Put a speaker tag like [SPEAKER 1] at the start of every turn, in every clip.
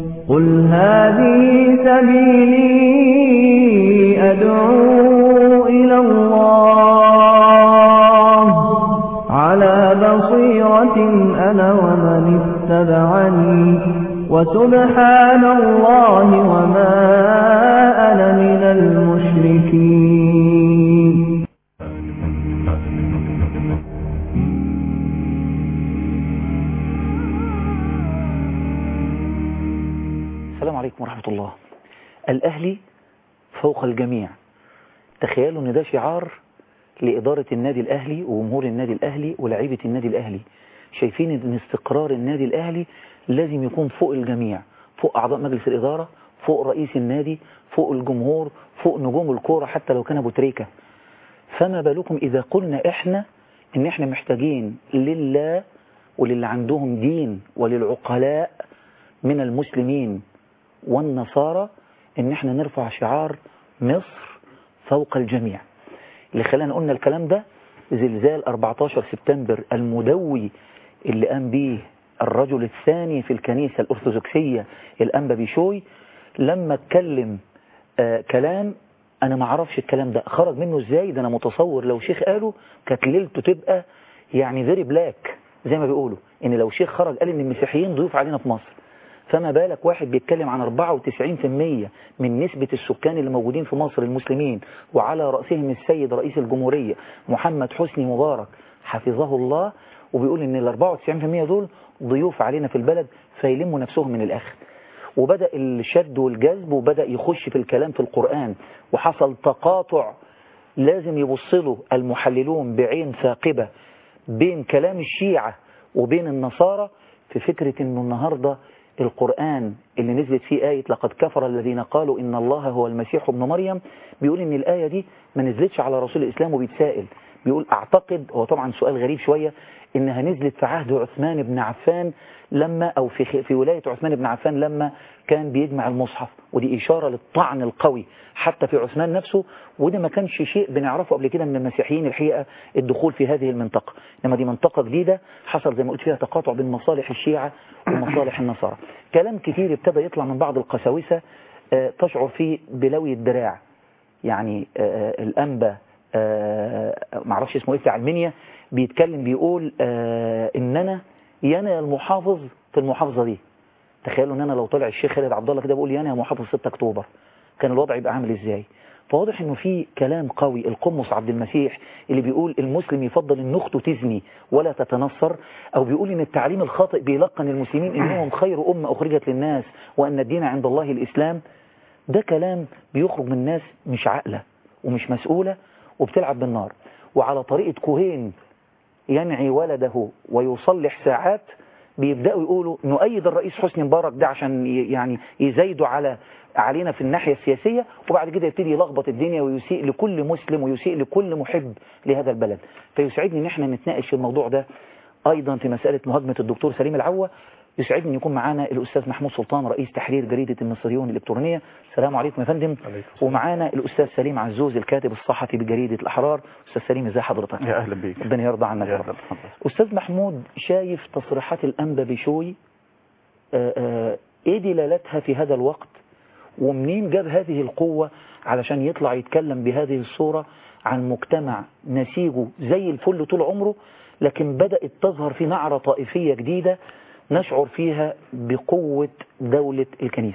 [SPEAKER 1] قل هذه سبيلي أدعو إلى الله على بصيرة أنا ومن اتبعني وسبحان الله وما أنا من المشركين.
[SPEAKER 2] السلام عليكم ورحمة الله. الأهلي فوق الجميع. تخيلوا ان ده شعار لإدارة النادي الأهلي وجمهور النادي الأهلي ولاعيبة النادي الأهلي. شايفين ان استقرار النادي الأهلي لازم يكون فوق الجميع، فوق أعضاء مجلس الإدارة، فوق رئيس النادي، فوق الجمهور، فوق نجوم الكورة حتى لو كان أبو تريكة. فما بالكم إذا قلنا إحنا إن إحنا محتاجين لله وللي عندهم دين وللعقلاء من المسلمين والنصارى إن إحنا نرفع شعار مصر فوق الجميع. اللي خلانا قلنا الكلام ده زلزال 14 سبتمبر المدوي اللي قام به الرجل الثاني في الكنيسة الأرثوذكسية الأنبا بيشوي، لما اتكلم كلام أنا ما اعرفش الكلام ده خرج منه إزاي. ده أنا متصور لو شيخ قاله كانت ليلته تبقى يعني فيري بلاك زي ما بيقولوا، إن لو شيخ خرج قال إن المسيحيين ضيوف علينا في مصر، فما بالك واحد بيتكلم عن 94% من نسبة السكان اللي موجودين في مصر المسلمين، وعلى رأسهم السيد رئيس الجمهورية محمد حسني مبارك حفظه الله، وبيقول ان ال 94% دول ضيوف علينا في البلد، فيلموا نفسهم من الآخر. وبدأ الشد والجذب وبدأ يخش في الكلام في القرآن، وحصل تقاطع لازم يبصله المحللون بعين ثاقبة بين كلام الشيعة وبين النصارى في فكرة انه النهاردة القرآن اللي نزلت فيه آية لقد كفر الذين قالوا إن الله هو المسيح ابن مريم، بيقول إن الآية دي ما نزلتش على رسول الإسلام، وبيتسائل بيقول أعتقد، هو طبعا سؤال غريب شوية، إنها نزلت في عهد عثمان بن عفان لما أو في ولاية عثمان بن عفان لما كان بيجمع المصحف، ودي إشارة للطعن القوي حتى في عثمان نفسه، وده ما كانش شيء بنعرفه قبل كده من المسيحيين الحقيقة الدخول في هذه المنطقة، إنما دي منطقة جديدة حصل زي ما قلت فيها تقاطع بين مصالح الشيعة ومصالح النصارى. كلام كتير ابتدى يطلع من بعض القساوسة تشعر فيه بلوي الدراع. يعني الأنبا معرفش اسمه ايه في علمانيا بيتكلم بيقول ان انا يانا المحافظ في المحافظة دي. تخيلوا ان انا لو طلع الشيخ خالد عبد الله كده بقول يانا يا محافظ 6 اكتوبر، كان الوضع يبقى عامل ازاي؟ فواضح انه في كلام قوي. القمص عبد المسيح اللي بيقول المسلم يفضل ان اخته تزني ولا تتنصر، او بيقول ان التعليم الخاطئ بيلقن المسلمين انهم خير امه اخرجت للناس وان الدين عند الله الاسلام، ده كلام بيخرج من ناس مش عاقله ومش مسؤوله وبتلعب بالنار. وعلى طريقه كوهين ينعي ولده ويصلح ساعات بيبداوا يقولوا نؤيد الرئيس حسني مبارك ده عشان يعني يزايدوا علينا في الناحية السياسية، وبعد كده يبتدي يلخبط الدنيا ويسيء لكل مسلم ويسيء لكل محب لهذا البلد. فيسعدني ان احنا نتناقش في الموضوع ده ايضا في مسألة مهاجمة الدكتور سليم العوة. يسعدني ان يكون معانا الاستاذ محمود سلطان رئيس تحرير جريدة المصريون الالكترونية. السلام عليكم يا فندم. ومعانا الاستاذ سليم عزوز الكاتب الصحفي بجريدة الاحرار. استاذ سليم ازي حضرتك؟
[SPEAKER 3] يا اهلا بيك.
[SPEAKER 2] ربنا يرضى عنك يا رب. استاذ محمود، شايف تصريحات الانبا بشوي ايه دلالتها في هذا الوقت، ومنين جاب هذه القوة علشان يطلع يتكلم بهذه الصورة عن مجتمع نسيجه زي الفل طول عمره، لكن بدأت تظهر في نعرة طائفية جديدة نشعر فيها بقوة دولة الكنيسة؟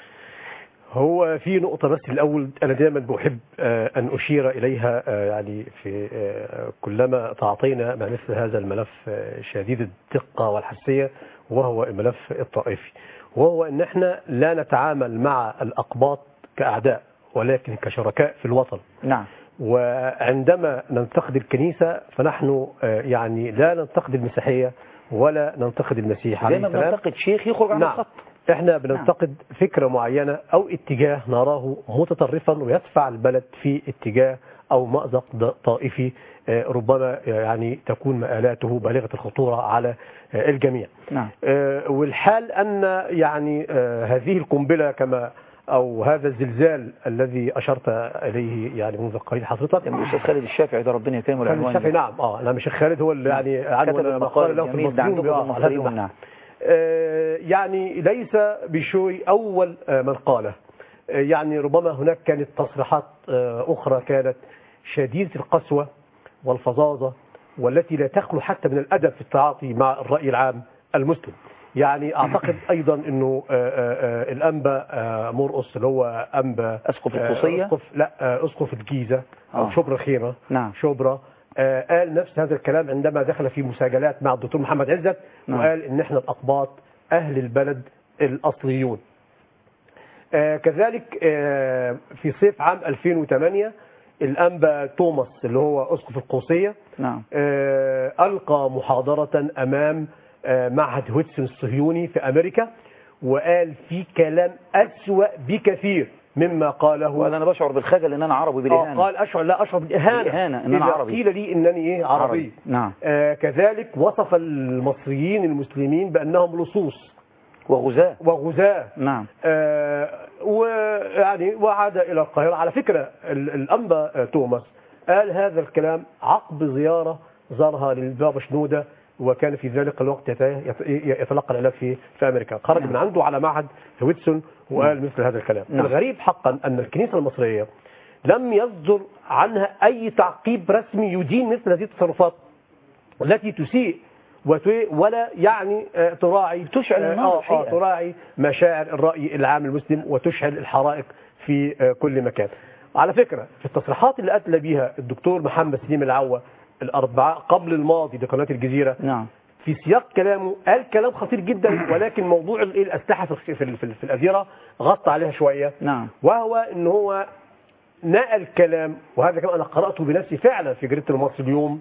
[SPEAKER 3] هو في نقطة بس الأول أنا دائما بحب أن أشير إليها، يعني في كلما تعطينا مع مثل هذا الملف شديد الدقة والحساسية، وهو الملف الطائفي، وهو أن احنا لا نتعامل مع الأقباط كأعداء ولكن كشركاء في الوطن.
[SPEAKER 2] نعم.
[SPEAKER 3] وعندما ننتقد الكنيسة فنحن يعني لا ننتقد المسيحية ولا ننتقد المسيح
[SPEAKER 2] زي ما بننتقد شيخ يخرج عن الخط.
[SPEAKER 3] احنا بننتقد فكرة معينة او اتجاه نراه متطرفا ويدفع البلد في اتجاه او مأزق طائفي ربما يعني تكون مآلاته بالغة الخطورة على الجميع.
[SPEAKER 2] نعم.
[SPEAKER 3] والحال ان يعني هذه القنبلة كما او هذا الزلزال الذي اشرت اليه يعني منذ قليل حضرتك،
[SPEAKER 2] الاستاذ خالد الشافعي ده ربنا يكرمه العنوان
[SPEAKER 3] الشافعي. نعم. نعم الشيخ خالد هو اللي يعني عنوان مقال له في المصريون.
[SPEAKER 2] نعم.
[SPEAKER 3] يعني ليس بشوي أول من قاله. يعني ربما هناك كانت تصريحات أخرى كانت شديدة القسوة والفظاظة، والتي لا تخلو حتى من الأدب في التعاطي مع الرأي العام المسلم. يعني أعتقد أيضا أنه الأنبا مرقص اللي هو أنبا
[SPEAKER 2] أسقف القوصية،
[SPEAKER 3] أسقف الجيزة أو شبرا الخيمة،
[SPEAKER 2] نعم.
[SPEAKER 3] شبرا، قال نفس هذا الكلام عندما دخل في مساجلات مع الدكتور محمد عزت،
[SPEAKER 2] نعم.
[SPEAKER 3] وقال إن إحنا الأقباط أهل البلد الأصليون. كذلك في صيف عام 2008 الأنبا توماس اللي هو أسقف القوصية،
[SPEAKER 2] نعم.
[SPEAKER 3] ألقى محاضرة أمام معهد هودسون الصهيوني في أمريكا، وقال في كلام أسوأ بكثير مما قاله.
[SPEAKER 2] وأنا بشعر بالخجل إن أنا عربي بالإهانة.
[SPEAKER 3] قال أشعر بالإهانة
[SPEAKER 2] إن أنا عربي.
[SPEAKER 3] قيل لي إنني عربي.
[SPEAKER 2] نعم.
[SPEAKER 3] كذلك وصف المصريين المسلمين بأنهم لصوص وغزاة.
[SPEAKER 2] نعم.
[SPEAKER 3] ويعني وعاد إلى القاهرة. على فكرة الأنبا توماس قال هذا الكلام عقب زيارة زارها للبابا شنودة، وكان في ذلك الوقت يتلقى العلاج في أمريكا. خرج من عنده على معهد هويتسون وقال مثل هذا الكلام. الغريب حقا أن الكنيسة المصرية لم يصدر عنها أي تعقيب رسمي يدين مثل هذه التصرفات التي تسيء ولا يعني تراعي تراعي مشاعر الرأي العام المسلم وتشعل الحرائق في كل مكان. على فكرة في التصريحات اللي أتلى بها الدكتور محمد سليم العوة الأربعاء قبل الماضي لقناة الجزيرة،
[SPEAKER 2] نعم،
[SPEAKER 3] في سياق كلامه قال كلام خطير جدا، ولكن موضوع الأسلحة في الأديرة غطى عليها شوية.
[SPEAKER 2] نعم.
[SPEAKER 3] وهو إن هو نقل كلام، وهذا كمان أنا قرأته بنفسي فعلا في جريدة المصري اليوم،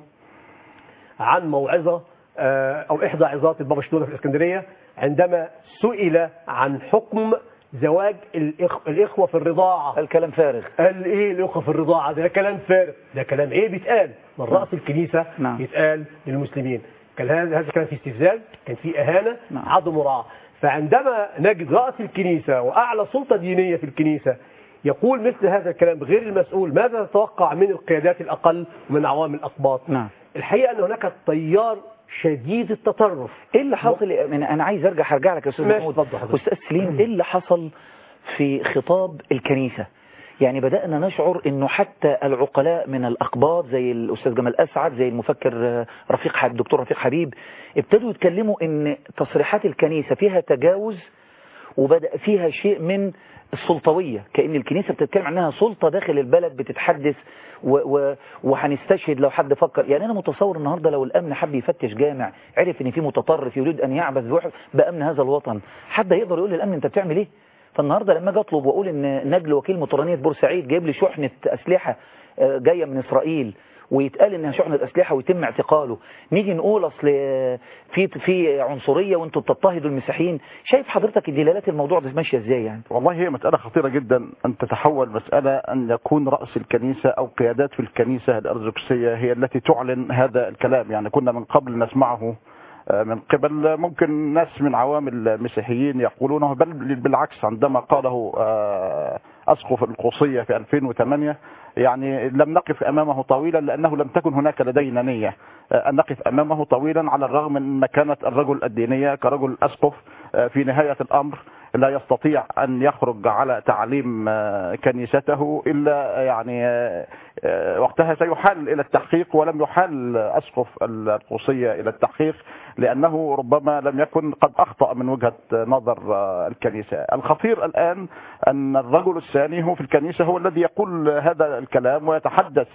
[SPEAKER 3] عن موعظة أو إحدى عظات البابا شنودة في الإسكندرية عندما سئل عن حكم زواج الإخوة في الرضاعة.
[SPEAKER 2] الكلام فارغ.
[SPEAKER 3] قال إيه الإخوة في الرضاعة؟ ده كلام فارغ، ده كلام إيه بيتقال من رأس الكنيسة.
[SPEAKER 2] نعم.
[SPEAKER 3] يتقال للمسلمين. كان هذا كان في استفزاز، كان في إهانة.
[SPEAKER 2] نعم.
[SPEAKER 3] عدم مراعاة. فعندما نجد رأس الكنيسة وأعلى سلطة دينية في الكنيسة يقول مثل هذا الكلام غير المسؤول، ماذا تتوقع من القيادات الأقل ومن عوام الأقباط؟
[SPEAKER 2] نعم.
[SPEAKER 3] الحقيقة أن هناك تيار شديد التطرف.
[SPEAKER 2] ايه اللي حصل؟ انا عايز ارجع لك يا استاذ محمود. استاذ سليم، ايه اللي حصل في خطاب الكنيسة؟ يعني بدأنا نشعر انه حتى العقلاء من الأقباط زي الأستاذ جمال أسعد، زي المفكر الدكتور رفيق حبيب، ابتدوا يتكلموا ان تصريحات الكنيسة فيها تجاوز، وبدأ فيها شيء من السلطوية، كأن الكنيسة بتتكلم عنها سلطة داخل البلد بتتحدث وهنستشهد لو حد فكر. يعني أنا متصور النهاردة لو الأمن حب يفتش جامع، عرف ان في متطرف يريد أن يعبث بأمن هذا الوطن، حد يقدر يقول للأمن أنت بتعمل إيه؟ فالنهاردة لما اجي اطلب واقول ان نجل وكيل مطرانية بورسعيد جايب لي شحنة أسلحة جاية من إسرائيل، ويتقال انها شحنة أسلحة ويتم اعتقاله، نيجي نقول اصل في عنصرية وانتوا بتضطهدوا المسيحيين. شايف حضرتك دلالات الموضوع ده ماشية ازاي؟ يعني
[SPEAKER 4] والله هي مسألة خطيرة جدا أن تتحول مسألة أن يكون رأس الكنيسة أو قيادات في الكنيسة الأرثوذكسية هي التي تعلن هذا الكلام. يعني كنا من قبل نسمعه من قبل ممكن ناس من عوام المسيحيين يقولونه، بل بالعكس عندما قاله أسقف القوصية في 2008 يعني لم نقف أمامه طويلا، لأنه لم تكن هناك لدينا نية أن نقف أمامه طويلا، على الرغم من مكانة الرجل الدينية كرجل أسقف في نهاية الأمر لا يستطيع أن يخرج على تعليم كنيسته إلا يعني وقتها سيحال إلى التحقيق، ولم يحال أسقف القوصية إلى التحقيق لأنه ربما لم يكن قد أخطأ من وجهة نظر الكنيسة. الخطير الآن أن الرجل الثاني هو في الكنيسة هو الذي يقول هذا الكلام ويتحدث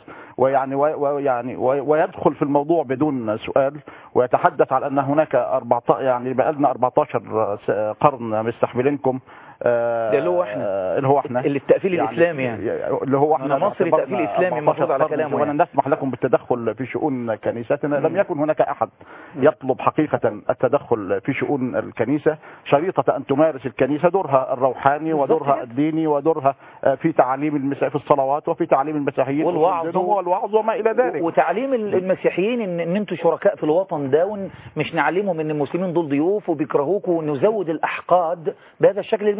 [SPEAKER 4] ويدخل في الموضوع بدون سؤال، ويتحدث على أن هناك يعني بقالنا 14 قرن مستحملينكم
[SPEAKER 2] اللي هو احنا اللي التأفيل يعني الإسلامي، يعني اللي هو احنا مصري تأفيل إسلامي المفروض على كلامه،
[SPEAKER 4] ولن نسمح لكم بالتدخل في شؤون كنيستنا. لم يكن هناك أحد يطلب حقيقة التدخل في شؤون الكنيسة، شريطة أن تمارس الكنيسة دورها الروحاني ودورها الديني ودورها في تعليم في الصلوات وفي تعليم المسيحيين والوعظ وما إلى ذلك،
[SPEAKER 2] وتعليم المسيحيين ان انتوا شركاء في الوطن ده، مش نعلمهم ان المسلمين دول ضيوف وبيكرهوكوا ونزود الأحقاد بهذا الشكل اللي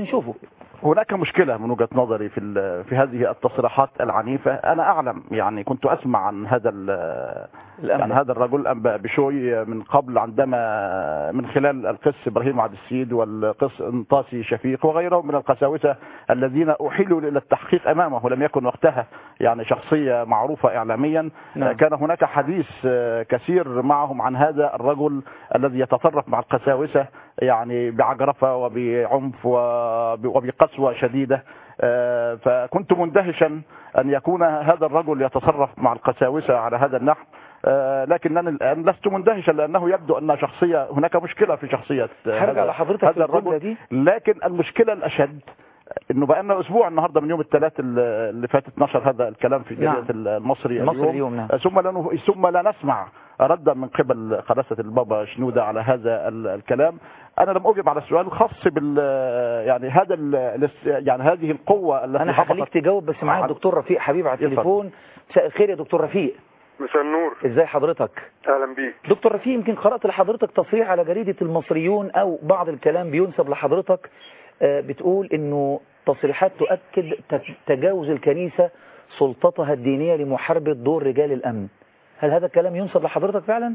[SPEAKER 2] نشوفه.
[SPEAKER 4] هناك مشكلة من وجهة نظري في هذه التصريحات العنيفة. أنا أعلم، يعني كنت أسمع عن هذا يعني هذا الرجل أنبا بشوي من قبل، عندما من خلال القس إبراهيم عبد السيد والقس انطاسي شفيق وغيرهم من القساوسة الذين أحيلوا إلى التحقيق أمامه، ولم يكن وقتها يعني شخصية معروفة إعلاميا.
[SPEAKER 2] نعم.
[SPEAKER 4] كان هناك حديث كثير معهم عن هذا الرجل الذي يتطرف مع القساوسة يعني بعجرفة وبعنف وبقسوة شديدة. فكنت مندهشا أن يكون هذا الرجل يتصرف مع القساوسة على هذا النحو، لكنني الآن لست مندهشا، لأنه يبدو أن هناك مشكلة في شخصية
[SPEAKER 2] هرجع لحضرتك
[SPEAKER 4] هذا الرجل
[SPEAKER 2] دي.
[SPEAKER 4] لكن المشكلة الأشد انه بقى لنا اسبوع النهارده من يوم الثلاث اللي فاتت نشر هذا الكلام في جريدة المصري اليوم.
[SPEAKER 2] نعم.
[SPEAKER 4] ثم لا نسمع ردا من قبل قداسة البابا شنودة على هذا الكلام. انا لم اجب على السؤال الخاص بال يعني هذا يعني هذه القوة التي
[SPEAKER 2] انا هخليك تجاوب، بس معايا الدكتور رفيق حبيب على التليفون. مساء الخير يا دكتور رفيق.
[SPEAKER 5] مساء النور.
[SPEAKER 2] ازاي حضرتك؟
[SPEAKER 5] اهلا بيك
[SPEAKER 2] دكتور رفيق. يمكن قرأت لحضرتك تصريح على جريدة المصريون او بعض الكلام بينسب لحضرتك، بتقول انه تصريحات تؤكد تجاوز الكنيسة سلطتها الدينية لمحاربة دور رجال الامن. هل هذا الكلام ينسب لحضرتك فعلا؟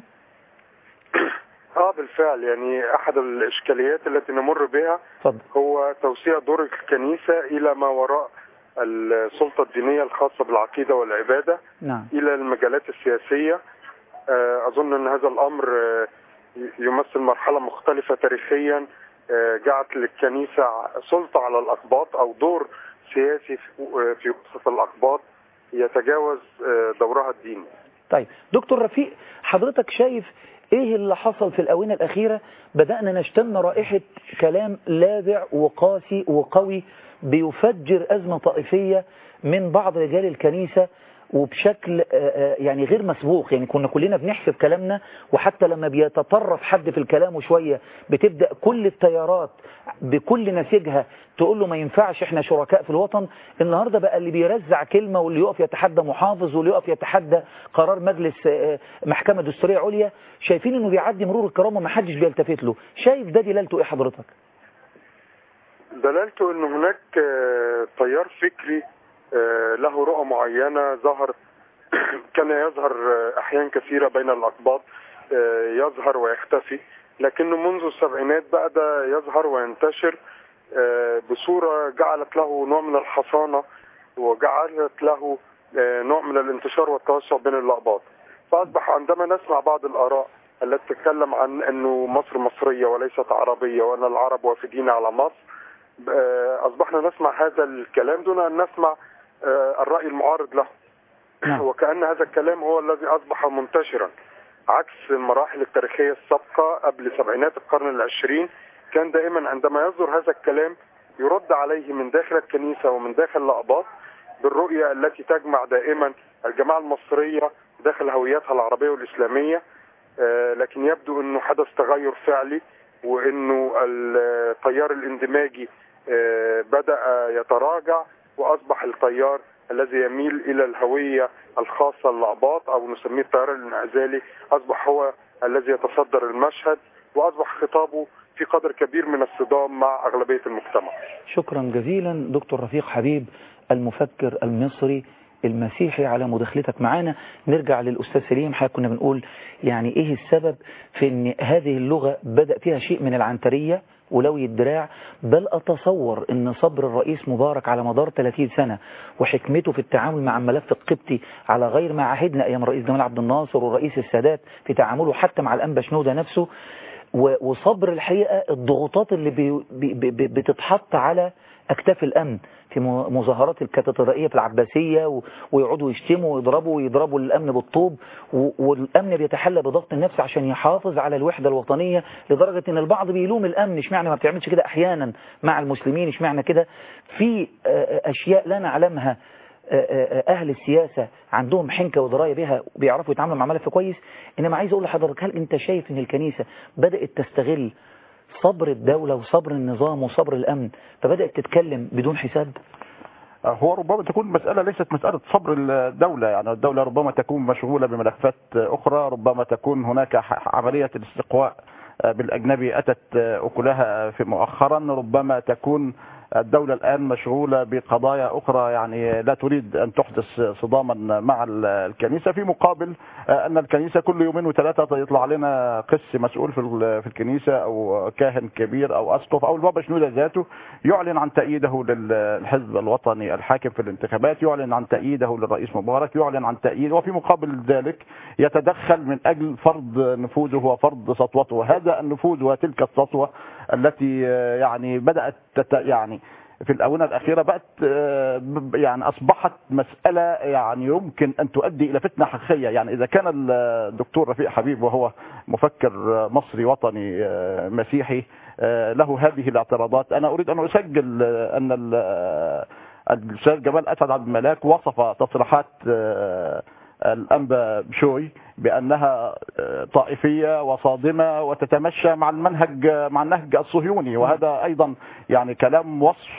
[SPEAKER 5] بالفعل، يعني احد الاشكاليات التي نمر بها
[SPEAKER 2] فضل.
[SPEAKER 5] هو توسيع دور الكنيسة الى ما وراء السلطة الدينية الخاصة بالعقيدة والعبادة.
[SPEAKER 2] نعم.
[SPEAKER 5] الى المجالات السياسية. اظن ان هذا الامر يمثل مرحلة مختلفة تاريخيا جعلت للكنيسة سلطة على الأقباط أو دور سياسي في وسط الأقباط يتجاوز دورها الديني.
[SPEAKER 2] طيب دكتور رفيق، حضرتك شايف ايه اللي حصل في الآونة الأخيرة؟ بدأنا نشتم رائحة كلام لاذع وقاسي وقوي بيفجر أزمة طائفية من بعض رجال الكنيسة وبشكل يعني غير مسبوق. يعني كنا كلنا بنحسب كلامنا، وحتى لما بيتطرف حد في الكلام وشوية بتبدأ كل التيارات بكل نسيجها تقول له ما ينفعش، احنا شركاء في الوطن. النهاردة بقى اللي بيرزع كلمة واللي يقف يتحدى محافظ واللي يقف يتحدى قرار مجلس محكمة دستورية عليا، شايفين انه بيعدي مرور الكرام وما حدش بيلتفت له. شايف ده دلالته ايه حضرتك؟
[SPEAKER 5] دلالته ان هناك تيار فكري له رؤى معينة ظهر كان يظهر أحيان كثيرة بين الأقباط، يظهر ويختفي، لكنه منذ السبعينات بدأ يظهر وينتشر بصورة جعلت له نوع من الحصانة وجعلت له نوع من الانتشار والتوسع بين الأقباط. فأصبح عندما نسمع بعض الآراء التي تتكلم عن أنه مصر مصرية وليست عربية وأن العرب وافدين على مصر، أصبحنا نسمع هذا الكلام دون أن نسمع الرأي المعارض له. وكأن هذا الكلام هو الذي أصبح منتشرا، عكس المراحل التاريخية السابقة قبل سبعينات القرن العشرين. كان دائما عندما يصدر هذا الكلام يرد عليه من داخل الكنيسة ومن داخل الأقباط بالرؤية التي تجمع دائما الجماعة المصرية داخل هويتها العربية والإسلامية. لكن يبدو أنه حدث تغير فعلي، وأنه التيار الاندماجي بدأ يتراجع، وأصبح التيار الذي يميل إلى الهوية الخاصة للأقباط أو نسميه التيار الانعزالي أصبح هو الذي يتصدر المشهد، وأصبح خطابه في قدر كبير من الصدام مع أغلبية المجتمع.
[SPEAKER 2] شكرا جزيلا دكتور رفيق حبيب المفكر المصري المسيحي على مداخلتك معانا. نرجع للأستاذ سليم. حضرتك كنا بنقول يعني إيه السبب في أن هذه اللغة بدأ فيها شيء من العنترية ولوي الدراع، بل أتصور أن صبر الرئيس مبارك على مدار 30 سنة وحكمته في التعامل مع الملف القبطي على غير ما عهدنا أيام الرئيس جمال عبد الناصر والرئيس السادات في تعامله حتى مع الأنبا شنودة نفسه، وصبر الحقيقة الضغوطات اللي بتتحط على أكتاف الأمن في مظاهرات الكاتدرائية في العباسية، ويقعدوا يشتموا ويضربوا الأمن بالطوب، والأمن بيتحلى بضغط النفس عشان يحافظ على الوحدة الوطنية، لدرجة ان البعض بيلوم الأمن اشمعنى ما بتعملش كده أحيانا مع المسلمين، اشمعنى كده في أشياء لا نعلمها. أهل السياسة عندهم حنكة ودراية بها وبيعرفوا يتعاملوا مع ملف كويس. إنما عايز أقول لحضرتك، هل أنت شايف ان الكنيسة بدأت تستغل صبر الدولة وصبر النظام وصبر الأمن فبدأت تتكلم بدون حساب؟
[SPEAKER 4] هو ربما تكون مسألة ليست مسألة صبر الدولة، يعني الدولة ربما تكون مشغولة بملفات أخرى، ربما تكون هناك عملية الاستقواء بالأجنبي أتت أكلها في مؤخرا، ربما تكون الدولة الآن مشغولة بقضايا أخرى يعني لا تريد أن تحدث صداما مع الكنيسة، في مقابل أن الكنيسة كل يومين وثلاثة يطلع لنا قس مسؤول في الكنيسة أو كاهن كبير أو أسقف أو البابا شنودة ذاته يعلن عن تأييده للحزب الوطني الحاكم في الانتخابات، يعلن عن تأييده للرئيس مبارك، يعلن عن تأييد، وفي مقابل ذلك يتدخل من أجل فرض نفوذه وفرض سطوته. وهذا النفوذ وتلك السطوة التي يعني بدأت يعني في الآونة الأخيرة بقت يعني أصبحت مسألة يعني يمكن أن تؤدي إلى فتنة حقيقية. يعني إذا كان الدكتور رفيق حبيب وهو مفكر مصري وطني مسيحي له هذه الاعتراضات، أنا أريد أن أسجل أن الأستاذ جمال أسعد عبد الملاك وصف تصريحات الأنبا بشوي بأنها طائفية وصادمة وتتمشى مع النهج الصهيوني، وهذا أيضا يعني كلام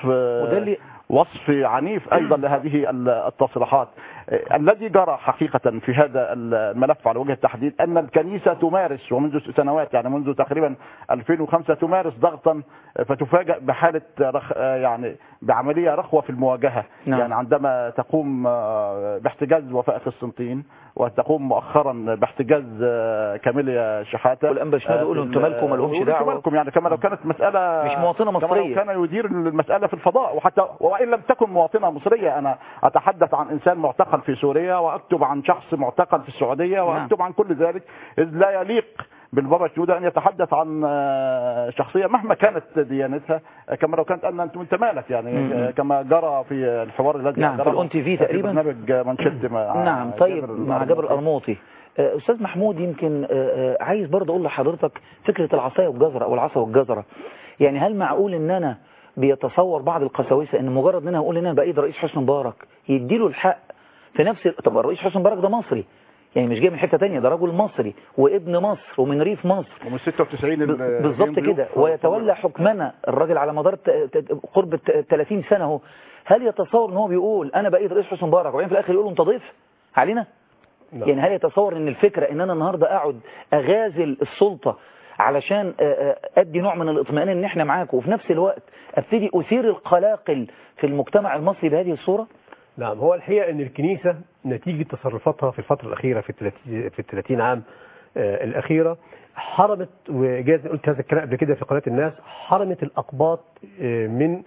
[SPEAKER 4] وصف عنيف أيضا لهذه التصريحات. الذي جرى حقيقة في هذا الملف على وجه التحديد أن الكنيسة تمارس ومنذ سنوات يعني منذ تقريبا 2005 تمارس ضغطا، فتفاجأ بحالة يعني بعملية رخوة في المواجهة. نعم. يعني عندما تقوم باحتجاز وفاء قسطنطين وتقوم مؤخرا باحتجاز كاميليا شحاتة
[SPEAKER 2] والأنبا شنودة يقولوا انتم مالكم ما لهمش دعوة،
[SPEAKER 4] يعني كما لو كانت مسألة
[SPEAKER 2] مش مواطنة مصرية،
[SPEAKER 4] كما لو كان يدير المسألة في الفضاء. وحتى وإن لم تكن مواطنة مصرية، أنا أتحدث عن إنسان معتقل في سوريا وأكتب عن شخص معتقل في السعودية وأكتب عن كل ذلك، إذ لا يليق بالبابا شنودة أن يتحدث عن شخصية مهما كانت ديانتها كما لو كانت أنت مالك يعني كما جرى في الحوار الذي
[SPEAKER 2] نعم في الأون تي في تقريبا
[SPEAKER 4] برنامج منشد
[SPEAKER 2] نعم. طيب مع جابر القرموطي، أستاذ محمود يمكن عايز برضه أقول لحضرتك فكرة العصاية والجزرة أو العصا والجزرة. يعني هل معقول إن أنا بيتصور بعض القساوسة إن مجرد إن أنا هقول إن أنا بأيد رئيس حسني مبارك يديله الحق في نفس طب الرئيس حسني مبارك ده مصري، يعني مش جاي من حتة تانية، ده رجل مصري وابن مصر ومن ريف مصر
[SPEAKER 4] ومن 96
[SPEAKER 2] بالظبط كده، ويتولى حكمنا الراجل على مدار قرب 30 سنة اهو. هل يتصور ان هو بيقول انا بقيت رئيس حسني مبارك وبعدين في الاخر يقولوا انت ضيف علينا؟ لا. يعني هل يتصور ان الفكرة ان انا النهاردة اقعد اغازل السلطة علشان ادي نوع من الاطمئنان ان احنا معاكم وفي نفس الوقت ابتدي اثير القلاقل في المجتمع المصري بهذه الصورة؟
[SPEAKER 3] نعم، هو الحقيقة ان الكنيسة نتيجة تصرفاتها في الفترة الأخيرة في 30 عام الأخيرة حرمت، وجاز قلت هذا الكلام قبل كده في قناة الناس، حرمت الأقباط من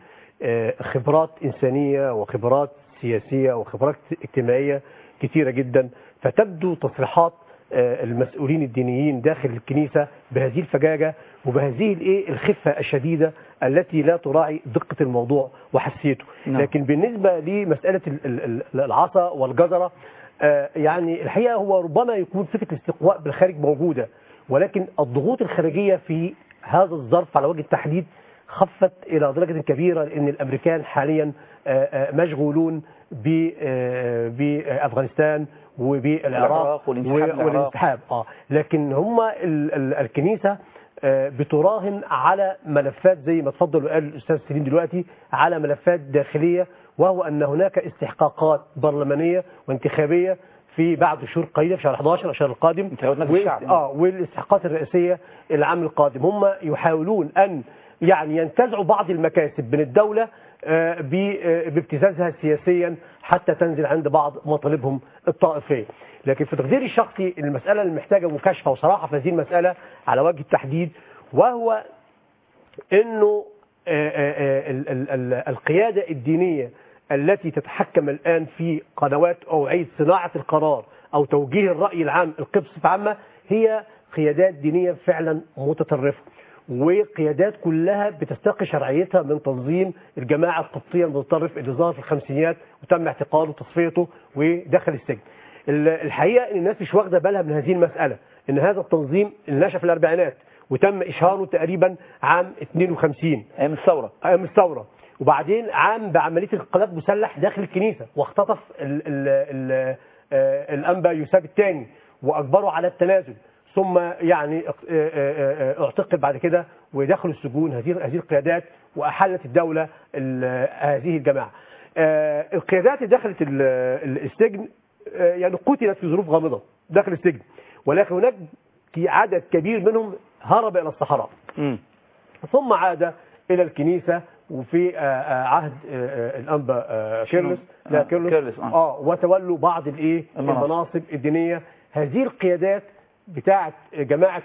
[SPEAKER 3] خبرات إنسانية وخبرات سياسية وخبرات اجتماعية كثيرة جدا. فتبدو تصريحات المسؤولين الدينيين داخل الكنيسة بهذه الفجاجة وبهذه الخفة الشديدة التي لا تراعي دقة الموضوع وحسيته. لكن بالنسبة لمسألة العصا والجزرة يعني الحقيقة هو ربما يكون فكرة الاستقواء بالخارج موجودة، ولكن الضغوط الخارجية في هذا الظرف على وجه التحديد خفت إلى درجة كبيرة، لأن الأمريكان حاليا مشغولون بأفغانستان وبالعراق والانسحاب. لكن هم الكنيسة بتراهن على ملفات زي ما تفضل وقال الأستاذ سليم دلوقتي، على ملفات داخلية، وهو أن هناك استحقاقات برلمانية وانتخابية في بعد شهور قليلة في شهر 11 الشهر القادم، والاستحقاقات الرئاسية العام القادم. هم يحاولون أن يعني ينتزعوا بعض المكاسب من الدولة بابتزازها سياسيا حتى تنزل عند بعض مطالبهم الطائفية. لكن في تقديري الشخصي المسألة اللي محتاجة مكاشفة وصراحة في هذه المسألة على وجه التحديد، وهو انه القيادة الدينية التي تتحكم الآن في قنوات أوعية صناعة القرار أو توجيه الرأي العام القبطي بصفة عامة هي قيادات دينية فعلا متطرفة، وقيادات كلها بتستقي شرعيتها من تنظيم الجماعة القبطية المتطرف اللي ظهر في الخمسينيات وتم اعتقاله وتصفيته ودخل السجن. الحقيقة ان الناس مش واخده بالها من هذه المسألة، ان هذا التنظيم اللي نشأ في الأربعينات وتم إشهاره تقريبا عام 52 أيام الثورة، وبعدين عام بعملية انقلاب مسلح داخل الكنيسة واختطف الأنبا يوسف الثاني وأجبره على التنازل، ثم يعني اعتقل بعد كده ودخلوا السجون هذه القيادات، وأحلت الدولة هذه الجماعة. القيادات اللي دخلت السجن يعني قتلت في ظروف غامضة داخل السجن، ولكن هناك عدد كبير منهم هرب إلى الصحراء ثم عاد إلى الكنيسة وفي عهد الانبا كيرلس
[SPEAKER 2] كيرلس
[SPEAKER 3] وتولوا بعض المناصب الدينيه. هذه القيادات بتاعه جماعه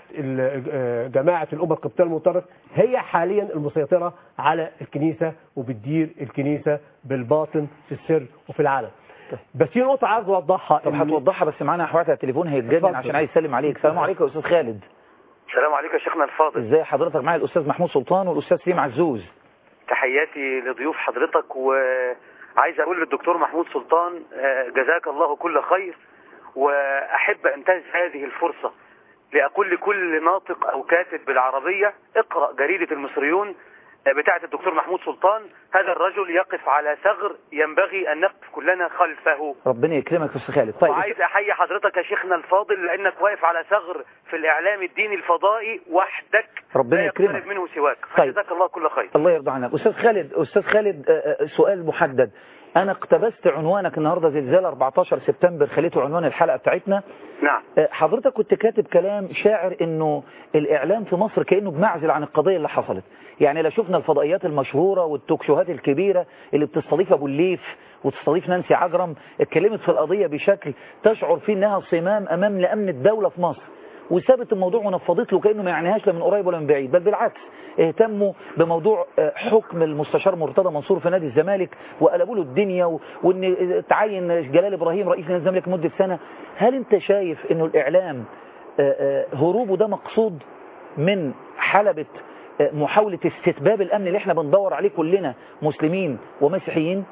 [SPEAKER 3] الامه القبطيه المعترف هي حاليا المسيطره على الكنيسه وبتدير الكنيسه بالباطن في السر وفي العلن. بس في نقطه عايز اوضحها.
[SPEAKER 2] طب هتوضحها، بس معانا حوار على التليفون هيتجنن عشان عايز يسلم عليك. السلام عليكم يا استاذ خالد.
[SPEAKER 6] السلام عليكم يا شيخنا الفاضل.
[SPEAKER 2] ازاي حضرتك؟ معايا الاستاذ محمود سلطان والاستاذ سليم عزوز.
[SPEAKER 6] تحياتي لضيوف حضرتك، وعايز اقول للدكتور محمود سلطان جزاك الله كل خير، واحب انتهز هذه الفرصة لأقول لكل ناطق أو كاتب بالعربية اقرأ جريدة المصريون بتاعة الدكتور محمود سلطان. هذا الرجل يقف على ثغر ينبغي أن نقف كلنا خلفه.
[SPEAKER 2] ربنا يكرمك يا أستاذ خالد. طيب،
[SPEAKER 6] وعايز أحيي حضرتك يا شيخنا الفاضل لأنك واقف على ثغر في الإعلام الديني الفضائي وحدك،
[SPEAKER 2] ربنا
[SPEAKER 6] لا
[SPEAKER 2] يكرمك.
[SPEAKER 6] يقترب منه سواك.
[SPEAKER 2] طيب.
[SPEAKER 6] جزاك الله كل خير.
[SPEAKER 2] الله يرضى عنك. أستاذ خالد سؤال محدد. أنا اقتبست عنوانك النهاردة زلزال 14 سبتمبر، خليته عنوان الحلقة بتاعتنا.
[SPEAKER 6] نعم.
[SPEAKER 2] حضرتك كنت كاتب كلام شاعر إنه الإعلام في مصر كأنه بمعزل عن القضية اللي حصلت. يعني لا شفنا الفضائيات المشهورة والتوكشوهات الكبيرة اللي بتستضيف أبو الليف وتستضيف نانسي عجرم اتكلمت في القضية بشكل تشعر فيه إنها صمام أمام لأمن الدولة في مصر، وسابت الموضوع ونفضت له كأنه ما يعنيهاش لا من قريب ولا من بعيد، بل بالعكس اهتموا بموضوع حكم المستشار مرتضى منصور في نادي الزمالك وقلبوا له الدنيا، وان تعين جلال ابراهيم رئيس نادي الزمالك مدة سنة. هل انت شايف انه الاعلام هروبه ده مقصود من حلبة محاولة استتباب الامن اللي احنا بندور عليه كلنا مسلمين ومسيحيين؟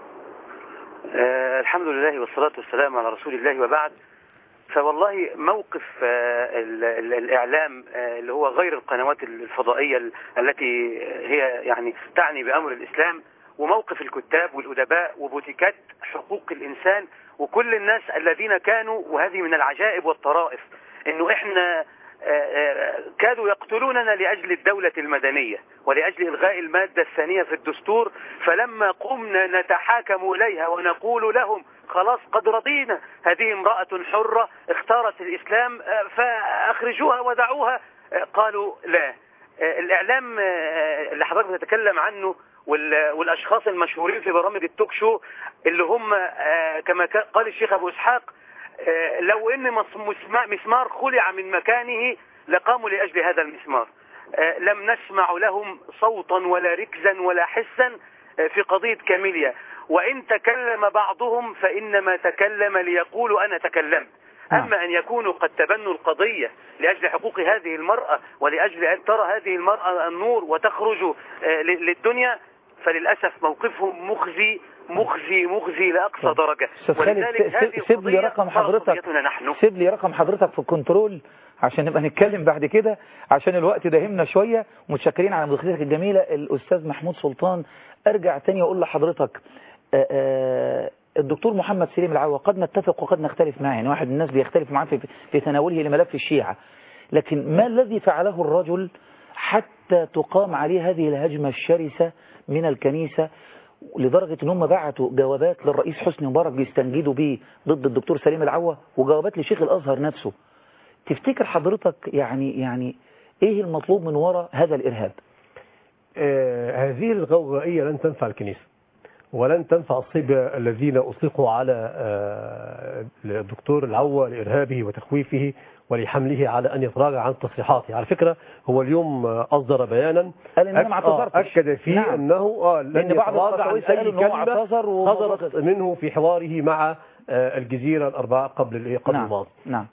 [SPEAKER 6] الحمد لله والصلاة والسلام على رسول الله، وبعد. فوالله موقف الإعلام اللي هو غير القنوات الفضائية التي هي يعني تعني بأمر الإسلام، وموقف الكتاب والأدباء وبوتيكات حقوق الإنسان وكل الناس الذين كانوا، وهذه من العجائب والطرائف، إنه إحنا كادوا يقتلوننا لأجل الدولة المدنية ولأجل إلغاء المادة الثانية في الدستور، فلما قمنا نتحاكم إليها ونقول لهم خلاص قد رضينا، هذه امرأة حرة اختارت الإسلام فأخرجوها ودعوها، قالوا لا. الإعلام اللي حضرتك بتتكلم عنه والأشخاص المشهورين في برامج التوك شو اللي هم كما قال الشيخ أبو إسحاق، لو إن مسمار خلع من مكانه لقاموا لأجل هذا المسمار. لم نسمع لهم صوتا ولا ركزا ولا حسا في قضية كاميليا، وإن تكلم بعضهم فإنما تكلم ليقولوا أنا تكلمت. أما أن يكونوا قد تبنوا القضية لأجل حقوق هذه المرأة ولأجل أن ترى هذه المرأة النور وتخرج للدنيا، فللأسف موقفهم مخزي مخزي مخزي لأقصى درجة.
[SPEAKER 2] ولذلك هذه سيب لي رقم حضرتك، سيب لي رقم حضرتك في الكنترول عشان نبقى نتكلم بعد كده، عشان الوقت داهمنا شوية. متشكرين على مداخلتك الجميلة. الأستاذ محمود سلطان، أرجع تاني وأقول لحضرتك الدكتور محمد سليم العوا قد نتفق وقد نختلف معه، يعني واحد من الناس بيختلف معاه في تناوله لملف الشيعة، لكن ما الذي فعله الرجل حتى تقام عليه هذه الهجمة الشرسة من الكنيسة لدرجة ان هم بعتوا جوابات للرئيس حسني مبارك بيستنجدوا بيه ضد الدكتور سليم العوا وجوابات لشيخ الأزهر نفسه؟ تفتكر حضرتك يعني ايه المطلوب من وراء هذا الإرهاب؟
[SPEAKER 3] هذه الغوغائية لن تنفع الكنيسة ولن تنفع الصبية الذين أطلقوا على الدكتور العوا لإرهابه وتخويفه ولحمله على أن يتراجع عن تصريحاته. على فكرة هو اليوم أصدر بيانا
[SPEAKER 2] قال إن أنا ما اعتذرتش،
[SPEAKER 3] أكد فيه
[SPEAKER 2] نعم.
[SPEAKER 3] أنه لن يتراجع عن أي كلمة صدرت منه في حواره مع الجزيرة الأربعة قبل الماضي.
[SPEAKER 2] نعم.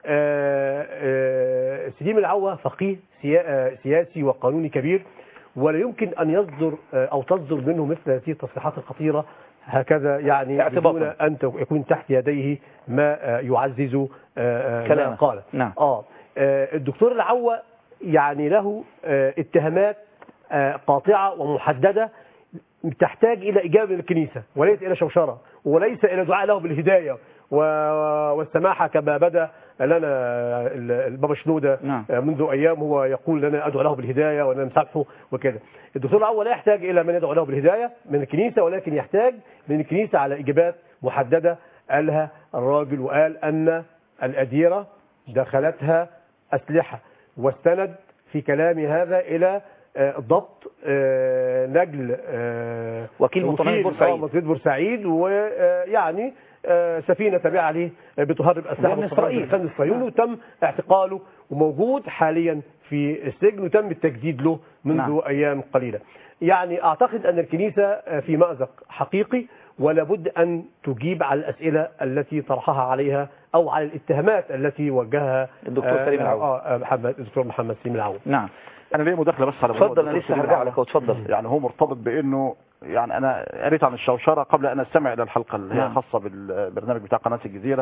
[SPEAKER 3] سليم العوا فقيه سياسي وقانوني كبير، ولا يمكن أن يصدر أو تصدر منه مثل هذه التصريحات الخطيرة هكذا، يعني بدون أن يكون تحت يديه ما يعزز ما قاله.
[SPEAKER 2] نعم.
[SPEAKER 3] الدكتور العوا يعني له اتهامات قاطعة ومحددة تحتاج إلى إجابة من الكنيسة، وليس إلى شوشرة، وليس إلى دعاء له بالهداية والسماحة كما بدأ لنا البابا شنودة.
[SPEAKER 2] نعم.
[SPEAKER 3] منذ أيام هو يقول لنا أدعو له بالهداية وأنا نسامحه وكده. الدكتور العوا لا يحتاج إلى من يدعو له بالهداية من الكنيسة، ولكن يحتاج من الكنيسة على إجابات محددة قالها الراجل، وقال أن الأديرة دخلتها أسلحة، واستند في كلام هذا إلى ضبط نجل
[SPEAKER 2] وكيل مطريه بورسعيد
[SPEAKER 3] مطريه بورسعيد، ويعني سفينه تابعه ليه بتهرب اسلحه من اسرائيل، وتم اعتقاله وموجود حاليا في السجن وتم التجديد له منذ ايام قليله. يعني اعتقد ان الكنيسه في مأزق حقيقي، ولا بد ان تجيب على الاسئله التي طرحها عليها او على الاتهامات التي وجهها
[SPEAKER 2] الدكتور سليم العوض.
[SPEAKER 3] الدكتور محمد سليم العوض.
[SPEAKER 2] نعم.
[SPEAKER 4] انا ليه مداخله بس على
[SPEAKER 2] اتفضل، انا لسه هرجع لك واتفضل.
[SPEAKER 4] يعني هو مرتبط بانه يعني انا قريت عن الشوشره قبل ان استمع الى الحلقه اللي هي خاصه بالبرنامج بتاع قناه الجزيره،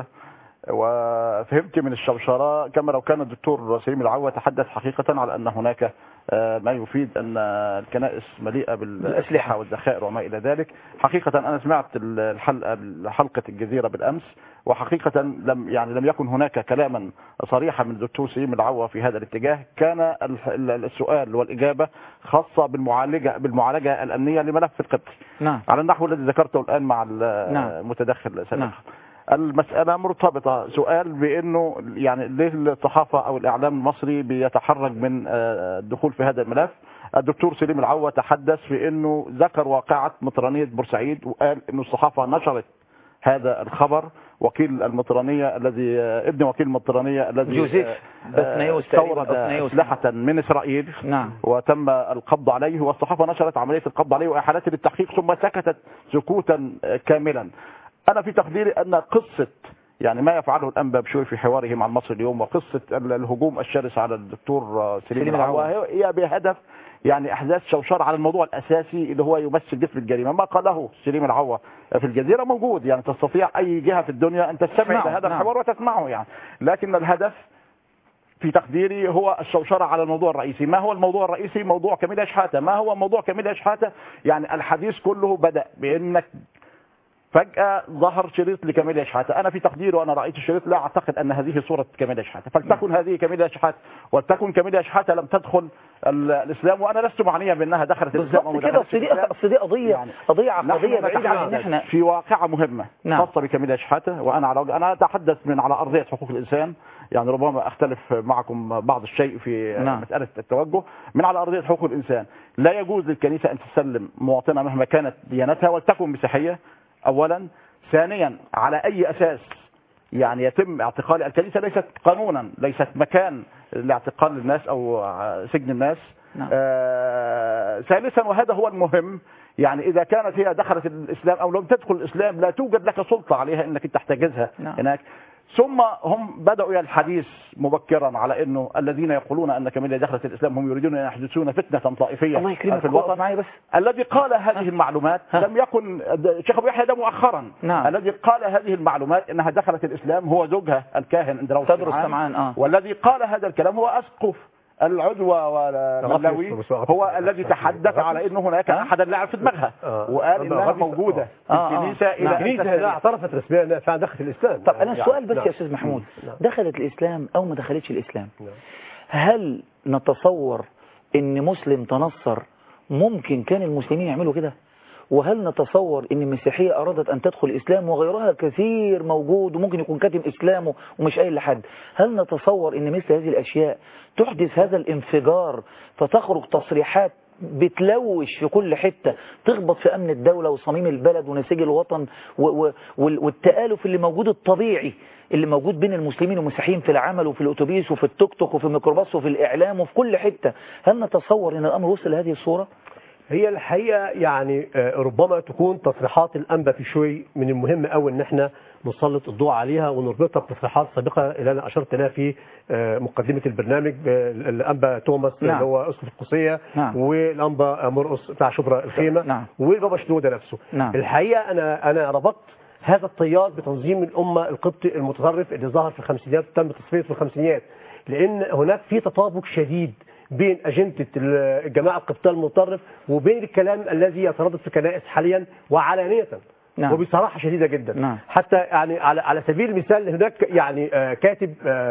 [SPEAKER 4] وفهمت من الشوشره كما لو كان الدكتور سليم العوض تحدث حقيقه على ان هناك ما يفيد ان الكنائس مليئه بالاسلحه والذخائر وما الى ذلك. حقيقه انا سمعت حلقه الجزيره بالامس، وحقيقه لم يكن هناك كلاما صريحا من الدكتور سليم العوض في هذا الاتجاه. كان السؤال والإجابة خاصة بالمعالجة الأمنية لملف القبطي.
[SPEAKER 2] نعم.
[SPEAKER 4] على النحو الذي ذكرته الآن مع المتدخل سابقا. المسألة مرتبطة، سؤال بأنه يعني ليه الصحافة أو الإعلام المصري بيتحرج من الدخول في هذا الملف. الدكتور سليم العوض تحدث في أنه ذكر واقعة مطرانية بورسعيد، وقال أنه الصحافة نشرت هذا الخبر. وكيل المطرانية الذي ابن وكيل المطرانية الذي
[SPEAKER 2] جوزيف
[SPEAKER 4] استورد أسلحة من إسرائيل،
[SPEAKER 2] نعم.
[SPEAKER 4] وتم القبض عليه، والصحافة نشرت عملية القبض عليه وإحالته للتحقيق، ثم سكتت سكوتا كاملا. أنا في تقديري أن قصة يعني ما يفعله الأنبا بشوي في حواره مع المصري اليوم، وقصة الهجوم الشرس على الدكتور سليم العوض هي بهدف يعني احداث شوشره على الموضوع الاساسي اللي هو يمثل جسم الجريمه. ما قاله سليم العوض في الجزيره موجود، يعني تستطيع اي جهه في الدنيا ان تستمع الى هذا الحوار وتسمعه يعني. لكن الهدف في تقديري هو الشوشره على الموضوع الرئيسي. ما هو الموضوع الرئيسي؟ موضوع كاميليا شحاته. ما هو موضوع كاميليا شحاته؟ يعني الحديث كله بدا بانك فجأة ظهر شريط لكاميليا شحاتة. أنا في تقديري وأنا رأيت الشريط لا أعتقد أن هذه صورة كاميليا شحاتة، فلتكن هذه كاميليا شحاتة، ولتكن كاميليا شحاتة لم تدخل الإسلام، وأنا لست معنيا بأنها دخلت الإسلام أو
[SPEAKER 2] كده. أصل دي قضية يعني قضية عقدية بعيدة عن إن إحنا
[SPEAKER 4] في واقعة مهمة خاصة بكاميليا شحاتة. وأنا أنا أتحدث من على أرضية حقوق الإنسان، يعني ربما أختلف معكم بعض الشيء في مسألة التوجه. من على أرضية حقوق الإنسان لا يجوز للكنيسة أن تسلم مواطنة مهما كانت ديانتها ولتكن مسيحية أولا. ثانيا، على أي أساس يعني يتم اعتقال الكنيسة؟ ليست قانونا، ليست مكان لاعتقال الناس أو سجن الناس. ثالثا، وهذا هو المهم، يعني إذا كانت هي دخلت الإسلام أو لم تدخل الإسلام لا توجد لك سلطة عليها أنك تحتجزها هناك. ثم هم بدأوا الحديث مبكرا على أنه الذين يقولون أن كاميليا دخلت الإسلام هم يريدون أن يحدثون فتنة طائفية في الوطن. الذي قال هذه المعلومات لم يكن الشيخ أبو يحيى ده مؤخرا. الذي قال هذه المعلومات أنها دخلت الإسلام هو زوجها الكاهن اندراوس سمعان. والذي قال هذا الكلام هو أسقف العدوى والملاوي، هو الذي تحدث على انه هناك احد اللاعب في دماغها وقال انها موجوده في الكنيسه.
[SPEAKER 3] الكنيسه اعترفت رسميا انها فعلا دخلت الاسلام.
[SPEAKER 2] طب انا السؤال بس يا استاذ محمود، دخلت الاسلام او ما دخلتش الاسلام، هل نتصور ان مسلم تنصر ممكن كان المسلمين يعملوا كده؟ وهل نتصور ان المسيحية ارادت ان تدخل الاسلام وغيرها كثير موجود وممكن يكون كاتم اسلامه ومش قايل لحد؟ هل نتصور ان مثل هذه الاشياء تحدث هذا الانفجار فتخرج تصريحات بتلوش في كل حتة تخبط في امن الدولة وصميم البلد ونسيج الوطن والتآلف اللي موجود الطبيعي اللي موجود بين المسلمين والمسيحيين في العمل وفي الاتوبيس وفي التوك توك وفي الميكروباص وفي الاعلام وفي كل حتة؟ هل نتصور ان الامر وصل لهذه الصورة؟
[SPEAKER 3] هي الحقيقة يعني ربما تكون تصريحات الأنبا في شوي من المهم قوي ان احنا نسلط الضوء عليها ونربطها بتصريحات سابقة اللي انا اشرت لها في مقدمة البرنامج. الأنبا توماس اللي هو اسقف القدسية، والأنبا مرقس بتاع شبرا الخيمة، والبابا شنودة نفسه. الحقيقة انا ربطت هذا التيار بتنظيم الأمة القبطي المتطرف اللي ظهر في الخمسينيات وتم تصفيته في الخمسينيات، لأن هناك في تطابق شديد بين أجندة الجماعة القبطية المتطرف وبين الكلام الذي يتردد في الكنائس حاليا وعلانية وبصراحة شديدة جدا. حتى يعني على سبيل المثال هناك يعني كاتب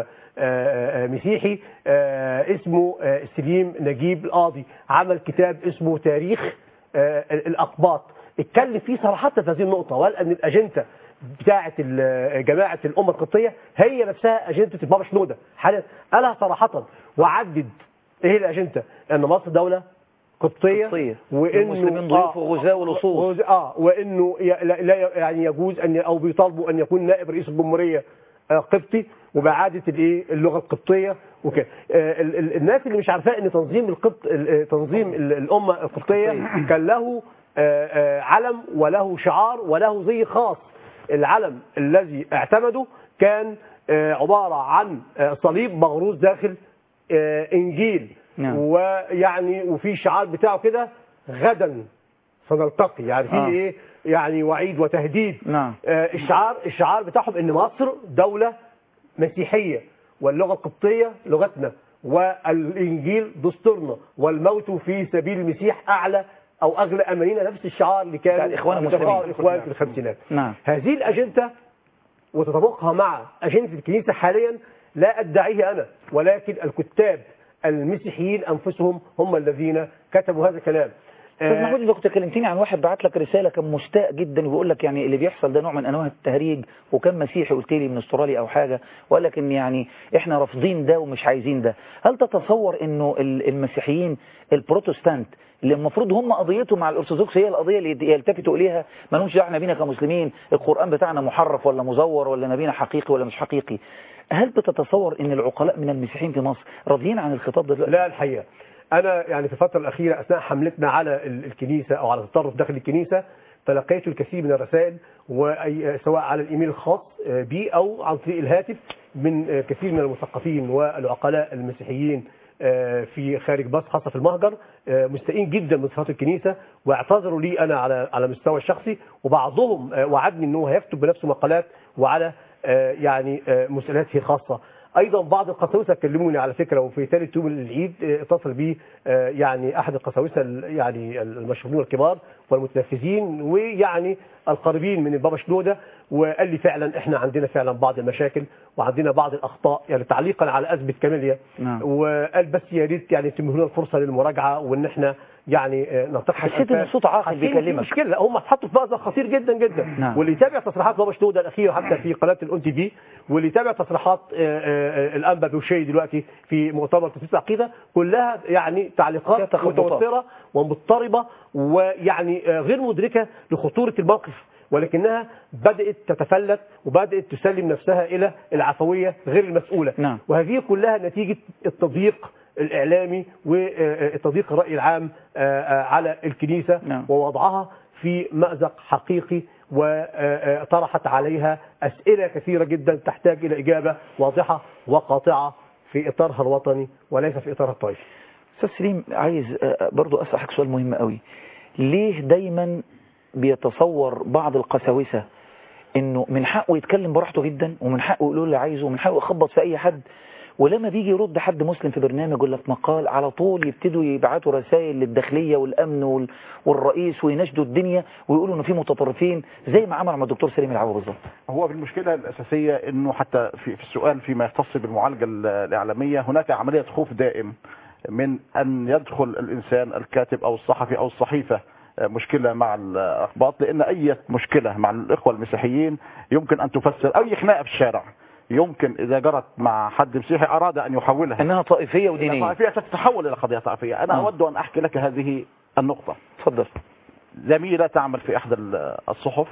[SPEAKER 3] مسيحي اسمه سليم نجيب القاضي عمل كتاب اسمه تاريخ الأقباط، اتكلم فيه صراحة في هذه النقطة، وقال أن الأجندة بتاعة جماعة الأمة القبطية هي نفسها أجندة البابا شنودة حاليا، قالها صراحة وعدد ايه الاجنده؟ ان مصر دولة قبطية وانه
[SPEAKER 2] المسلمين ضيوف وغزاة ولصوص
[SPEAKER 3] وانه لا يعني يجوز ان او بيطالبوا ان يكون نائب رئيس الجمهورية قبطي وبإعادة اللغة القبطية وكده. الناس اللي مش عارفاه ان تنظيم الأمة القبطية كان له علم وله شعار وله زي خاص. العلم الذي اعتمده كان عبارة عن صليب مغروس داخل إنجيل، ويعني وفي شعار بتاعه كده غدا سنلتقي، يعني في ايه يعني وعيد وتهديد. الشعار بتاعهم ان مصر دولة مسيحية واللغة القبطية لغتنا والإنجيل دستورنا والموت في سبيل المسيح أعلى أو أغلى أمانينا، نفس الشعار اللي كان
[SPEAKER 2] الإخوان
[SPEAKER 3] في الخمسينات. هذه الأجندة وتطابقها مع أجندة الكنيسة حاليا لا أدعيه أنا، ولكن الكتاب المسيحيين أنفسهم هم الذين كتبوا هذا الكلام.
[SPEAKER 2] استاذ محمود، انت كنت كلمتني عن واحد بعت لك رساله كان مستاء جدا وبيقول لك يعني اللي بيحصل ده نوع من انواع التهريج، وكان مسيحي قلت لي من استراليا او حاجه، وقال لك ان يعني احنا رافضين ده ومش عايزين ده. هل تتصور انه المسيحيين البروتستانت اللي المفروض هم قضيتهم مع الارثوذكس هي القضيه اللي يلتفتوا اليها، ما لهمش دعوه بينا كمسلمين القران بتاعنا محرف ولا مزور ولا نبينا حقيقي ولا مش حقيقي؟ هل بتتصور ان العقلاء من المسيحيين في مصر راضيين عن الخطاب ده دلوقتي؟
[SPEAKER 3] لا الحقيقه أنا يعني في الفترة الأخيرة أثناء حملتنا على الكنيسة أو على التطرف داخل الكنيسة تلقيت الكثير من الرسائل، سواء على الإيميل الخاص بي أو عن طريق الهاتف من كثير من المثقفين والعقلاء المسيحيين في خارج مصر خاصة في المهجر، مستائين جدا من صفات الكنيسة واعتذروا لي أنا على مستوى الشخصي، وبعضهم وعدني أنه هيكتب بنفسه مقالات وعلى يعني مسألته خاصة. ايضا بعض القساوسه كلموني على فكره، وفي ثالث يوم العيد اتصل بي يعني احد القساوسه يعني المشهورين والكبار والمتنفذين ويعني القريبين من البابا شنودة، وقال لي فعلا احنا عندنا فعلا بعض المشاكل وعندنا بعض الاخطاء، يعني تعليقا على ازمه كاميليا. وقال بس يا ريت يعني تمهلوا الفرصه للمراجعه وان احنا يعني ننتقد.
[SPEAKER 2] حسيت ان صوت عاقل بيكلمك.
[SPEAKER 3] مشكله هم اتحطوا في مأزق خطير جدا جدا. واللي يتابع تصريحات بابا شنودة الاخيره حتى في قناه الأون تي في، واللي يتابع تصريحات الانبا بوشي دلوقتي في مؤتمر تاسيس العقيده، كلها يعني تعليقات متوتره ومضطربه ويعني غير مدركه لخطوره الموقف، ولكنها بدأت تتفلت وبدأت تسلم نفسها إلى العفوية غير المسؤولة. وهذه كلها نتيجة التضييق الإعلامي وتضييق الرأي العام على الكنيسة ووضعها في مأزق حقيقي، وطرحت عليها أسئلة كثيرة جدا تحتاج إلى إجابة واضحة وقاطعة في إطارها الوطني وليس في إطارها الطائفي.
[SPEAKER 2] أستاذ سليم، عايز برضو أسألك سؤال مهم قوي. ليه دايما بيتصور بعض القساوسة انه من حقه يتكلم براحته جدا ومن حقه يقول اللي عايزه ومن حقه يخبط في اي حد، ولما بيجي يرد حد مسلم في برنامج يقول لك مقال على طول يبتدوا يبعتوا رسائل للداخلية والامن والرئيس ويناشدوا الدنيا ويقولوا انه في متطرفين زي ما عمل مع الدكتور سليم العوا بالظبط؟
[SPEAKER 4] هو في المشكلة الأساسية انه حتى في السؤال فيما يختص بالمعالجة الإعلامية هناك عملية خوف دائم من أن يدخل الإنسان الكاتب أو الصحفي أو الصحيفة مشكلة مع الأخباط، لأن أي مشكلة مع الإخوة المسيحيين يمكن أن تفسر أي خناقة في الشارع، يمكن إذا جرت مع حد مسيحي أراد أن يحولها
[SPEAKER 2] أنها طائفية ودينية،
[SPEAKER 4] طائفية ستتحول إلى قضية طائفية. أنا أود أن أحكي لك هذه النقطة.
[SPEAKER 2] تفضل.
[SPEAKER 4] زميلة تعمل في إحدى الصحف،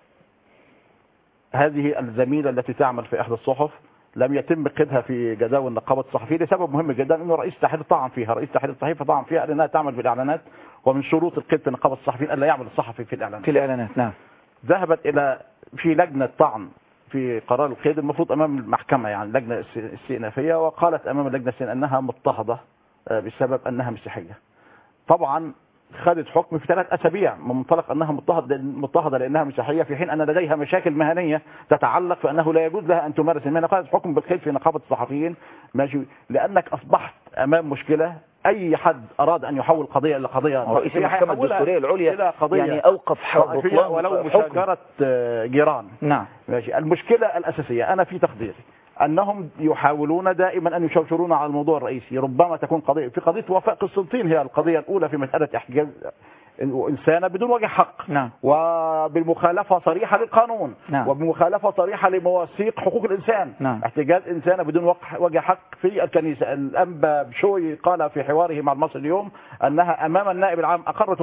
[SPEAKER 4] هذه الزميلة التي تعمل في إحدى الصحف لم يتم قيدها في جداول نقابة الصحفيين لسبب مهم جدا، انه رئيس التحرير طعن فيها، رئيس تحرير الصحيفه طعن فيها لانها تعمل في الاعلانات، ومن شروط القيد في نقابة الصحفيين الا يعمل الصحفي في الاعلانات.
[SPEAKER 2] نعم.
[SPEAKER 4] ذهبت الى في لجنة طعن في قرار القيد المفروض امام المحكمة، يعني اللجنة الاستئنافية، وقالت امام اللجنة انها مضطهدة بسبب انها مسيحية. طبعا خدت حكم في 3 أسابيع من منطلق انها مضطهدة لانها مسيحية، في حين ان لديها مشاكل مهنية تتعلق فانه لا يجوز لها ان تمارس المهنة. خدت حكم بالقيد في نقابة الصحفيين، ماشي، لانك اصبحت امام مشكلة. اي حد اراد ان يحول قضية الى قضية
[SPEAKER 2] رئيس المحكمة الدستورية العليا
[SPEAKER 4] الى قضية
[SPEAKER 2] يعني اوقف
[SPEAKER 4] بطلان ولو مشاجرة جيران.
[SPEAKER 2] نعم.
[SPEAKER 4] ماشي. المشكلة الاساسية انا في تقديري انهم يحاولون دائما ان يشوشرون على الموضوع الرئيسي. ربما تكون قضيه وفاء قسطنطين هي القضيه الاولى في مساله إنسانة بدون وجه حق،
[SPEAKER 2] نعم.
[SPEAKER 4] وبالمخالفة صريحة للقانون،
[SPEAKER 2] نعم.
[SPEAKER 4] وبمخالفة صريحة لمواثيق حقوق الإنسان،
[SPEAKER 2] نعم.
[SPEAKER 4] احتجاز إنسانة بدون وجه حق في الكنيسة. الأنبا بشوي قال في حواره مع المصري اليوم أنها أمام النائب العام أقرت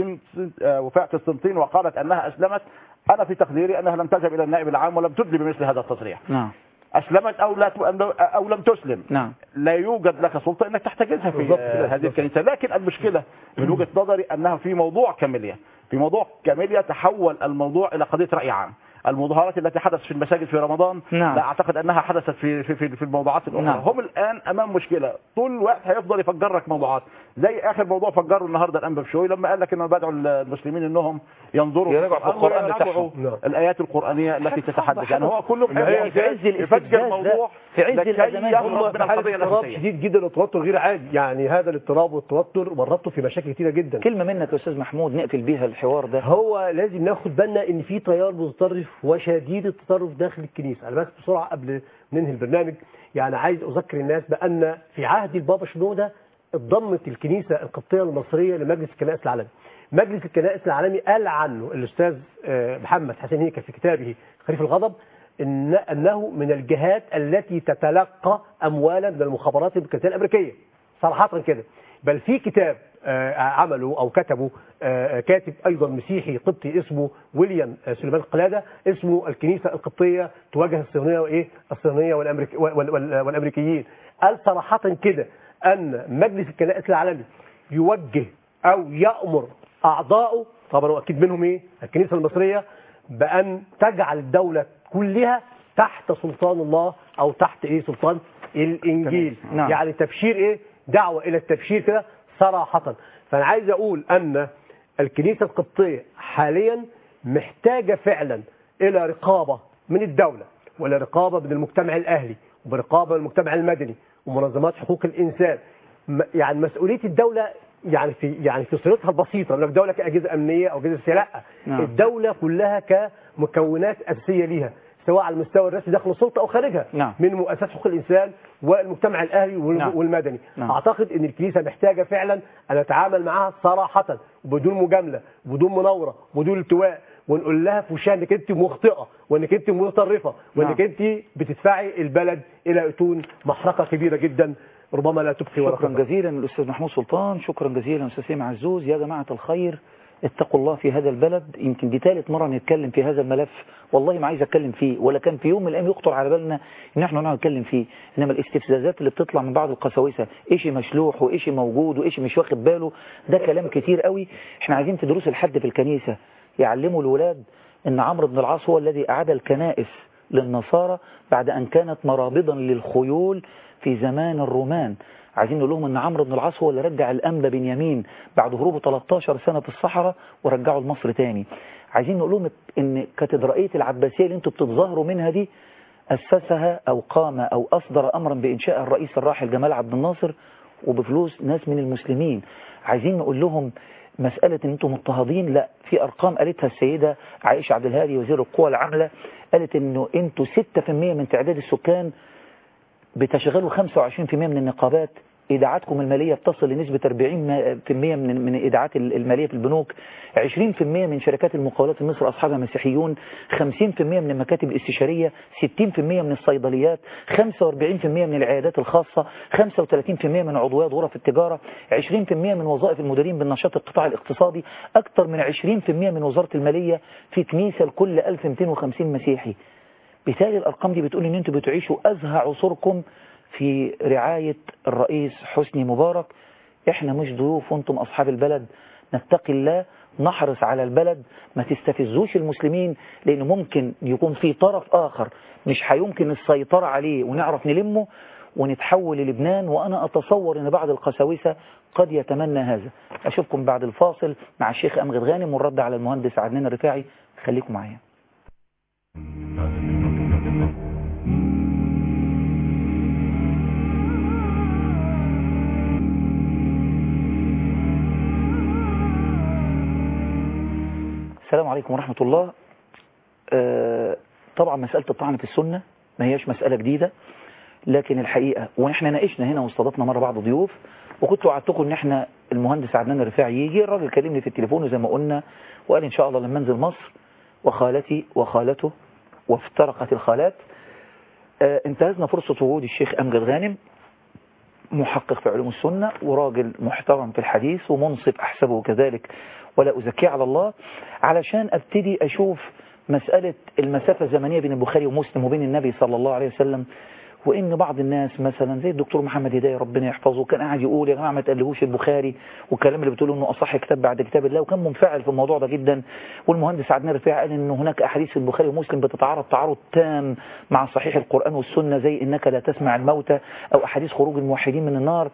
[SPEAKER 4] وفاة قسطنطين وقالت أنها أسلمت. أنا في تقديري أنها لم تذهب إلى النائب العام ولم تدلي بمثل هذا التصريح.
[SPEAKER 2] نعم.
[SPEAKER 4] أسلمت أو لم تسلم،
[SPEAKER 2] نعم.
[SPEAKER 4] لا يوجد لك سلطة أنك تحتجزها في هذه الكنيسة. لكن المشكلة من وجهة نظري أنها في موضوع كاميليا تحول الموضوع إلى قضية رأي عام. المظاهرات التي حدثت في المساجد في رمضان،
[SPEAKER 2] نعم.
[SPEAKER 4] لا أعتقد أنها حدثت في الموضوعات الأخرى.
[SPEAKER 2] نعم.
[SPEAKER 4] هم الآن أمام مشكلة، طول الوقت هيفضل يفجر لك موضوعات، زي آخر موضوع فجروا النهارده الأنبا بشوي لما قال لك إنه بدعوا المسلمين إنهم ينظروا
[SPEAKER 2] يراجعوا في القرآن بتاعهم،
[SPEAKER 4] الآيات القرآنية التي تتحدث. يعني هو كله
[SPEAKER 2] في عز
[SPEAKER 4] يفجر موضوع
[SPEAKER 2] في عز الأزمات
[SPEAKER 3] هم في حالة اضطراب شديد جدا وتوتر غير عادي. يعني هذا الاضطراب والتوتر ورطه في مشاكل كتيرة جدا.
[SPEAKER 2] كلمة منك يا أستاذ محمود نقفل بيها الحوار ده.
[SPEAKER 3] هو لازم ناخد بالنا ان في تيار متطرف وشديد التطرف داخل الكنيسة. انا بس بسرعة قبل ننهي البرنامج يعني عايز اذكر الناس بان في عهد البابا شنودة اتضمت الكنيسة القبطية المصرية لمجلس الكنائس العالمي. مجلس الكنائس العالمي قال عنه الأستاذ محمد حسين هيكل في كتابه خريف الغضب أنه من الجهات التي تتلقى أموالا من المخابرات الكنسية الأمريكية صراحة كده. بل في كتاب عمله أو كتبه كاتب أيضا مسيحي قبطي اسمه ويليام سليمان قلادة، اسمه الكنيسة القبطية تواجه الصهيونية وإيه الصهيونية والأمريكيين. قال صراحة كده أن مجلس الكنائس العالمي يوجه أو يأمر أعضائه، طبعا وأكيد منهم إيه الكنيسة المصرية، بأن تجعل الدولة كلها تحت سلطان الله أو تحت إيه سلطان الإنجيل.
[SPEAKER 2] نعم.
[SPEAKER 3] يعني تبشير إيه دعوة إلى التبشير كده صراحة. فأنا عايز أقول أن الكنيسة القبطية حاليا محتاجة فعلا إلى رقابة من الدولة وإلى رقابة من المجتمع الأهلي وبرقابة من المجتمع المدني ومنظمات حقوق الإنسان. يعني مسؤولية الدولة يعني في صورتها البسيطة، لو الدولة كأجهزة أمنية أو أجهزة سياسية، لا.
[SPEAKER 2] نعم.
[SPEAKER 3] الدولة كلها كمكونات أساسية ليها سواء على المستوى الرسمي داخل السلطة أو خارجها.
[SPEAKER 2] نعم.
[SPEAKER 3] من مؤسسات حقوق الإنسان والمجتمع الأهلي
[SPEAKER 2] نعم.
[SPEAKER 3] والمدني.
[SPEAKER 2] نعم.
[SPEAKER 3] أعتقد أن الكنيسة محتاجة فعلا أن نتعامل معها صراحة وبدون مجاملة وبدون مناورة وبدون التواء، ونقول لها في وشها انك انت مخطئه وانك انت متطرفه وانك انت بتدفعي البلد الى اتون محرقه كبيره جدا ربما لا تبقي ولا
[SPEAKER 2] شكرا جزيلا الاستاذ محمود سلطان، شكرا جزيلا استاذ سامي عزوز. يا جماعه الخير اتقوا الله في هذا البلد. يمكن دي ثالث مره نتكلم في هذا الملف، والله ما عايز اتكلم فيه ولا كان في يوم من الايام يخطر على بالنا ان احنا نقعد نتكلم فيه، انما الاستفزازات اللي بتطلع من بعض القساوسه ايش مشلوح وايش موجود وايش مش واخد باله، ده كلام كتير قوي. احنا عايزين في دروس الحد في الكنيسه يعلموا الولاد ان عمرو بن العاص هو الذي اعاد الكنائس للنصارى بعد ان كانت مرابضا للخيول في زمان الرومان. عايزين نقول لهم ان عمرو بن العاص هو اللي رجع الانبا بنيامين بعد هروبه 13 سنه في الصحراء ورجعه لمصر تاني. عايزين نقول لهم ان كاتدرائيه العباسيه اللي انتم بتتظاهروا منها دي اسسها او قام او اصدر امرا بانشاء الرئيس الراحل جمال عبد الناصر وبفلوس ناس من المسلمين. عايزين نقول لهم مسألة ان انتم مضطهدين، لا، في ارقام قالتها السيدة عائشة عبد الهادي وزير القوى العاملة، قالت انه انتوا 6% من تعداد السكان بتشغلوا 25% من النقابات، ايداعاتكم المالية بتصل لنسبة 40% من ايداعات المالية في البنوك، 20% من شركات المقاولات في مصر اصحابها مسيحيون، 50% من المكاتب الاستشارية، 60% من الصيدليات، 45% من العيادات الخاصة، 35% من عضويات غرف التجارة، 20% من وظائف المديرين بالنشاط القطاع الاقتصادي، اكثر من 20% من وزارة المالية في كنيسة لكل 1250 مسيحي. بالتالي الارقام دي بتقول ان انتوا بتعيشوا ازهى عصوركم في رعاية الرئيس حسني مبارك. احنا مش ضيوف وانتم اصحاب البلد، نتقي الله، نحرص على البلد، ما تستفزوش المسلمين، لان ممكن يكون في طرف اخر مش هيمكن السيطرة عليه ونعرف نلمه ونتحول للبنان. وانا اتصور ان بعض القساوسة قد يتمنى هذا. اشوفكم بعد الفاصل مع الشيخ امجد غانم والرد على المهندس عدنان الرفاعي. خليكم معايا. السلام عليكم ورحمة الله. طبعا مسألة الطعن في السنة ما هيش مسألة جديدة، لكن الحقيقة ونحن ناقشنا هنا واستضفنا مرة بعض ضيوف، وكنت وعدتكم ان احنا المهندس عدنان الرفاعي يجي. الراجل كلمني في التليفون وزي ما قلنا وقال ان شاء الله لما انزل مصر وخالتي وخالته وافترقت الخالات. انتهزنا فرصة وجود الشيخ أمجد غانم، محقق في علوم السنة وراجل محترم في الحديث ومنصف أحسبه كذلك ولا أزكيه على الله، علشان أبتدي أشوف مسألة المسافة الزمنية بين البخاري ومسلم وبين النبي صلى الله عليه وسلم. وإن بعض الناس مثلا زي الدكتور محمد هداية ربنا يحفظه كان قاعد يقول يا جماعة ما تقلهوش البخاري، والكلام اللي بتقوله إنه أصح كتاب بعد كتاب الله، وكان منفعل في الموضوع ده جدا. والمهندس عدنان الرفاعي قال إن هناك أحاديث البخاري ومسلم بتتعارض تعارض تام مع صحيح القرآن والسنة، زي إنك لا تسمع الموتى أو أحاديث خروج الموحدين من النار.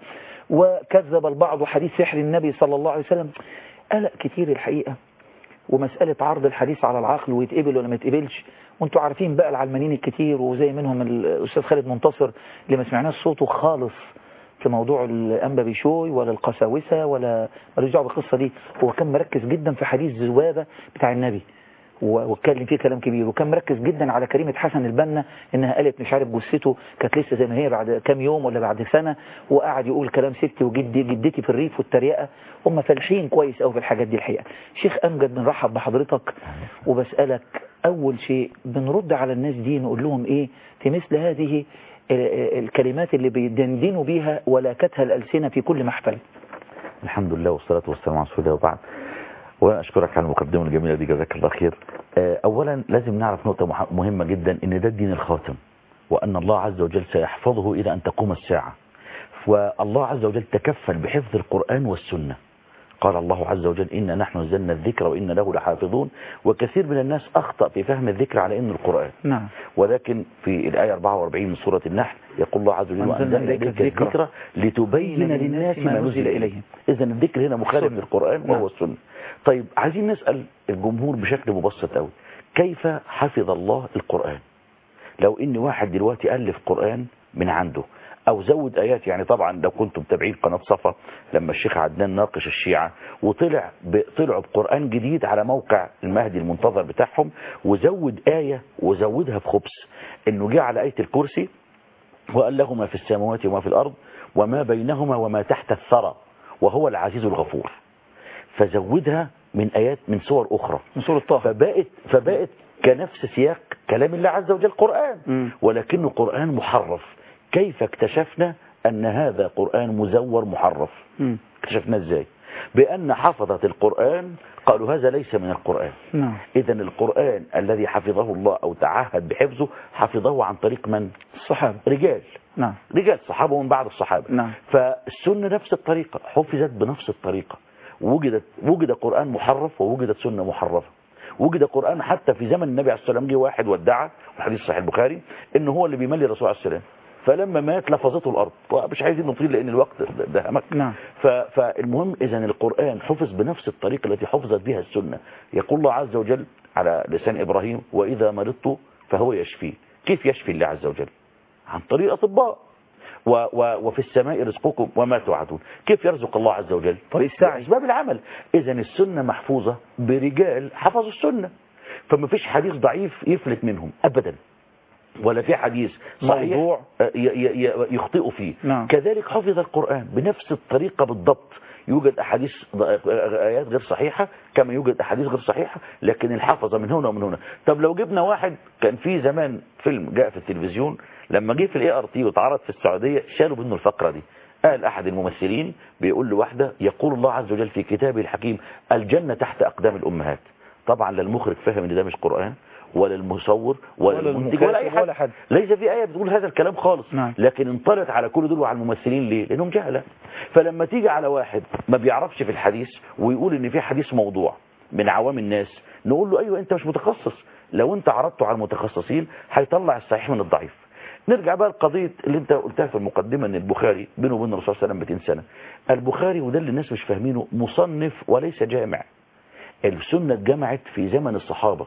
[SPEAKER 2] وكذب البعض حديث سحر النبي صلى الله عليه وسلم. قلق كتير الحقيقة، ومسألة عرض الحديث على العقل ويتقبل ولا ما يتقبلش. وانتوا عارفين بقى العلمانيين الكتير، وزي منهم الأستاذ خالد منتصر اللي ما سمعناش صوته خالص في موضوع الأنبا بيشوي ولا القساوسة ولا مالوش دعوه بالقصة دي. هو كان مركز جدا في حديث زوابة بتاع النبي واتكلم فيه كلام كبير، وكان مركز جدا على كريمة حسن البنا انها قالت مش عارف جثته كانت لسه زي ما هي بعد كام يوم ولا بعد سنة، وقعد يقول كلام ستي وجدي جدتي في الريف والتريقة. هم فالحين كويس قوي في الحاجات دي الحقيقة. شيخ أمجد بنرحب بحضرتك وبسألك أول شيء بنرد على الناس دي نقول لهم إيه في مثل هذه الكلمات اللي بيدندنوا بيها ولاكتها الألسنة في كل محفل؟
[SPEAKER 7] الحمد لله والصلاة والسلام على رسول الله وبعد. وأشكرك على المقدمة الجميلة دي، جزاك الله خير. أولا لازم نعرف نقطة مهمة جدا، إن ده الدين الخاتم، وأن الله عز وجل سيحفظه إلى أن تقوم الساعة. والله عز وجل تكفل بحفظ القرآن والسنة. قال الله عز وجل إنا نحن نزلنا الذكر وإنا له لحافظون. وكثير من الناس أخطأ في فهم الذكر على إنه القرآن.
[SPEAKER 2] نعم. ولكن
[SPEAKER 7] في الآية 44 من سورة النحل يقول الله عز وجل وأنزلنا إليك الذكر لتبين للناس ما نزل إليهم. إذا الذكر هنا مخالف للقرآن وهو السنة. طيب عايزين نسأل الجمهور بشكل مبسط قوي، كيف حفظ الله القرآن؟ لو إن واحد دلوقتي ألف قرآن من عنده أو زود آيات، يعني طبعا لو كنتم متابعين قناة صفا لما الشيخ عدنان ناقش الشيعة طلعوا بقرآن جديد على موقع المهدي المنتظر بتاعهم، وزود آية وزودها في خبز، إنه جاء على آية الكرسي وقال له ما في السماوات وما في الأرض وما بينهما وما تحت الثرى وهو العزيز الغفور، فزودها من آيات من سور أخرى
[SPEAKER 2] من سورة طه،
[SPEAKER 7] فبقت كنفس سياق كلام الله عز وجل قرآن، ولكنه قرآن محرف. كيف اكتشفنا أن هذا قرآن مزور محرف؟ اكتشفنا ازاي؟ بأن حفظة القرآن قالوا هذا ليس من القرآن. إذا القرآن الذي حفظه الله أو تعهد بحفظه حفظه عن طريق من؟
[SPEAKER 2] الصحابة،
[SPEAKER 7] رجال.
[SPEAKER 2] نعم.
[SPEAKER 7] رجال صحابة ومن بعد الصحابة.
[SPEAKER 2] نعم.
[SPEAKER 7] فالسنة نفس الطريقة، حفظت بنفس الطريقة. وجد قرآن محرف ووجدت سنة محرفة. وجد قرآن حتى في زمن النبي عليه الصلاة والسلام، جه واحد ودعا والحديث صحيح البخاري إنه هو اللي بيملي الرسول عليه السلام، فلما مات لفظته الأرض. مش عايزين نطيل لأن الوقت دهمك.
[SPEAKER 2] نعم.
[SPEAKER 7] فالمهم إذا القرآن حفظ بنفس الطريقة التي حفظت بها السنة. يقول الله عز وجل على لسان إبراهيم وإذا مرضت فهو يشفي. كيف يشفي الله عز وجل؟ عن طريق أطباء. وفي السماء رزقكم وما توعدون. كيف يرزق الله عز وجل؟
[SPEAKER 2] طريق السعي،
[SPEAKER 7] أسباب العمل. إذا السنة محفوظة برجال حفظوا السنة، فما فيش حديث ضعيف يفلت منهم أبدا، ولا في حديث موضوع يخطئوا فيه.
[SPEAKER 2] نعم.
[SPEAKER 7] كذلك حفظ القرآن بنفس الطريقة بالضبط. يوجد أحاديث آيات غير صحيحة كما يوجد أحاديث غير صحيحة، لكن الحفظة من هنا ومن هنا. طب لو جبنا واحد، كان في زمان فيلم جاء في التلفزيون لما جه في الART واتعرض في السعودية شالوا منه الفقرة دي. قال أحد الممثلين بيقول لواحدة يقول الله عز وجل في كتابه الحكيم الجنة تحت أقدام الأمهات. طبعا لا المخرج فهم ان ده مش قرآن ولا المصور ولا المنتج ولا اي حد. ليس في آية بتقول هذا الكلام خالص.
[SPEAKER 2] نعم.
[SPEAKER 7] لكن انطلت على كل دول وعلى الممثلين. ليه؟ لانهم جهلة. فلما تيجي على واحد ما بيعرفش في الحديث ويقول ان في حديث موضوع من عوام الناس، نقول له ايوه انت مش متخصص. لو انت عرضته على المتخصصين هيطلع الصحيح من الضعيف. نرجع بقى لقضية اللي انت قلتها في المقدمة ان البخاري بينه وبين الرسول صلى الله عليه وسلم 200 سنة. البخاري وده اللي الناس مش فاهمينه مصنف وليس جامع. السنة اتجمعت في زمن الصحابة.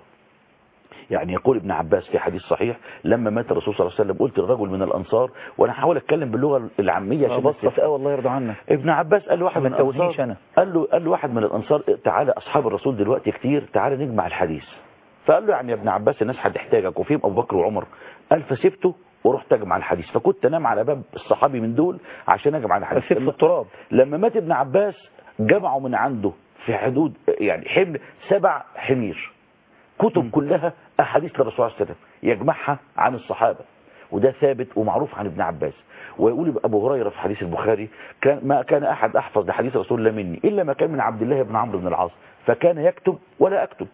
[SPEAKER 7] يعني يقول ابن عباس في حديث صحيح لما مات الرسول صلى الله عليه وسلم قلت للرجل من الأنصار، وانا هحاول اتكلم باللغة العامية عشان
[SPEAKER 2] بسط الله يرضى عنك.
[SPEAKER 7] ابن عباس قال له واحد من الأنصار، قال له واحد من الأنصار تعالى أصحاب الرسول دلوقتي كتير، تعالى نجمع الحديث. فقال له يعني يا ابن عباس الناس هتحتاجك وفيهم أبو بكر وعمر. قال فسبته ورحت اجمع الحديث، فكنت انام على باب الصحابي من دول عشان اجمع الحديث.
[SPEAKER 2] في التراب.
[SPEAKER 7] لما مات ابن عباس جمعوا من عنده في حدود يعني حمل 7 حمير كتب كلها احاديث للرسول صلى الله عليه وسلم يجمعها عن الصحابه، وده ثابت ومعروف عن ابن عباس. ويقول ابو هريره في حديث البخاري ما كان احد احفظ لحديث رسول الله مني الا ما كان من عبد الله بن عمرو بن العاص، فكان يكتب ولا اكتب.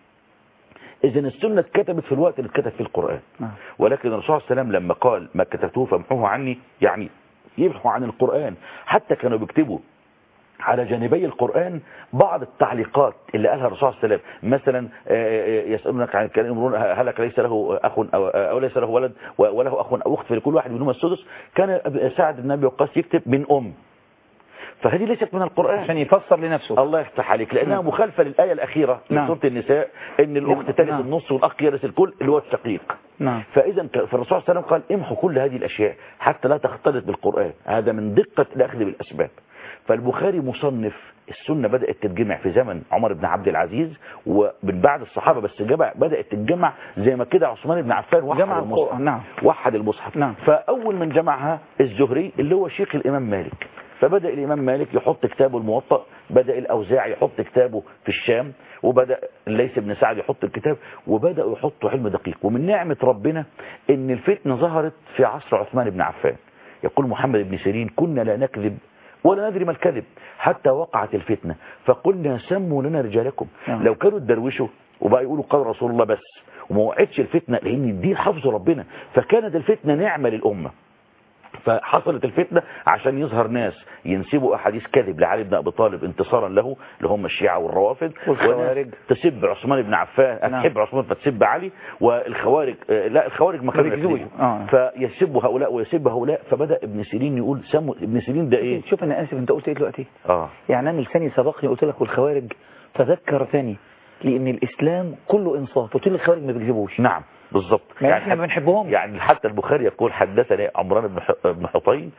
[SPEAKER 7] اذا السنه اتكتبت في الوقت اللي اتكتب فيه القران. ولكن الرسول صلى الله عليه وسلم لما قال ما كتبتوه فامحوه عني، يعني يمحوا عن القران. حتى كانوا بيكتبوا على جانبي القرآن بعض التعليقات اللي قالها الرسول صلى الله عليه وسلم. مثلا يسألونك عن الكلام يمرون هلك ليس له أخ أو ليس له ولد وله أخ أو أخت فلكل واحد منهما السدس، كان سعد بن أبي وقاص يكتب من أم، فهذه ليست من القرآن عشان
[SPEAKER 2] يفسر لنفسه.
[SPEAKER 7] الله يفتح عليك، لأنها مخالفة للآية الأخيرة من سورة النساء إن الأخت ترث النص والأخ يرث الكل اللي هو الشقيق. فإذا فالرسول صلى الله عليه وسلم قال امحوا كل هذه الأشياء حتى لا تختلط بالقرآن، هذا من دقة الأخذ بالأسباب. فالبخاري مصنف السنة بدأت تتجمع في زمن عمر بن عبد العزيز ومن بعد الصحابة، بس بدأت تتجمع زي ما كده عثمان بن عفان وحد المصحف. فأول من جمعها الزهري اللي هو شيخ الإمام مالك، فبدأ الإمام مالك يحط كتابه الموطأ، بدأ الأوزاعي يحط كتابه في الشام، وبدأ الليث بن سعد يحط الكتاب، وبدأوا يحطوا علم دقيق. ومن نعمة ربنا إن الفتنة ظهرت في عصر عثمان بن عفان. يقول محمد بن سيرين كنا لا نكذب ولا ندري ما الكذب حتى وقعت الفتنة فقلنا سموا لنا رجالكم. لو كانوا تدروشوا وبقى يقولوا قال رسول الله بس وما وقعتش الفتنة، لأن الدين حفظ ربنا، فكانت الفتنة نعمة للأمة. فحصلت الفتنة عشان يظهر ناس ينسبوا أحاديث كذب لعلي بن أبي طالب انتصارا له اللي هم الشيعة والروافض، والخوارج تسب عثمان بن عفان، تحب عثمان فتسب علي، والخوارج لا الخوارج ما كانوا يكذبوا فيسبوا هؤلاء ويسب هؤلاء. فبدأ ابن سيرين يقول سموا ابن سيرين ده ايه؟
[SPEAKER 2] شوف انا اسف انت قلت ايه دلوقتي؟ يعني انا لساني سبقني قلت لك والخوارج فذكرتني لان الاسلام كله انصاف، قلت لك الخوارج ما بيكذبوش.
[SPEAKER 7] نعم بالضبط،
[SPEAKER 2] يعني احنا ما بنحبهم.
[SPEAKER 7] يعني حتى البخاري يقول حدثنا عمران بن حطين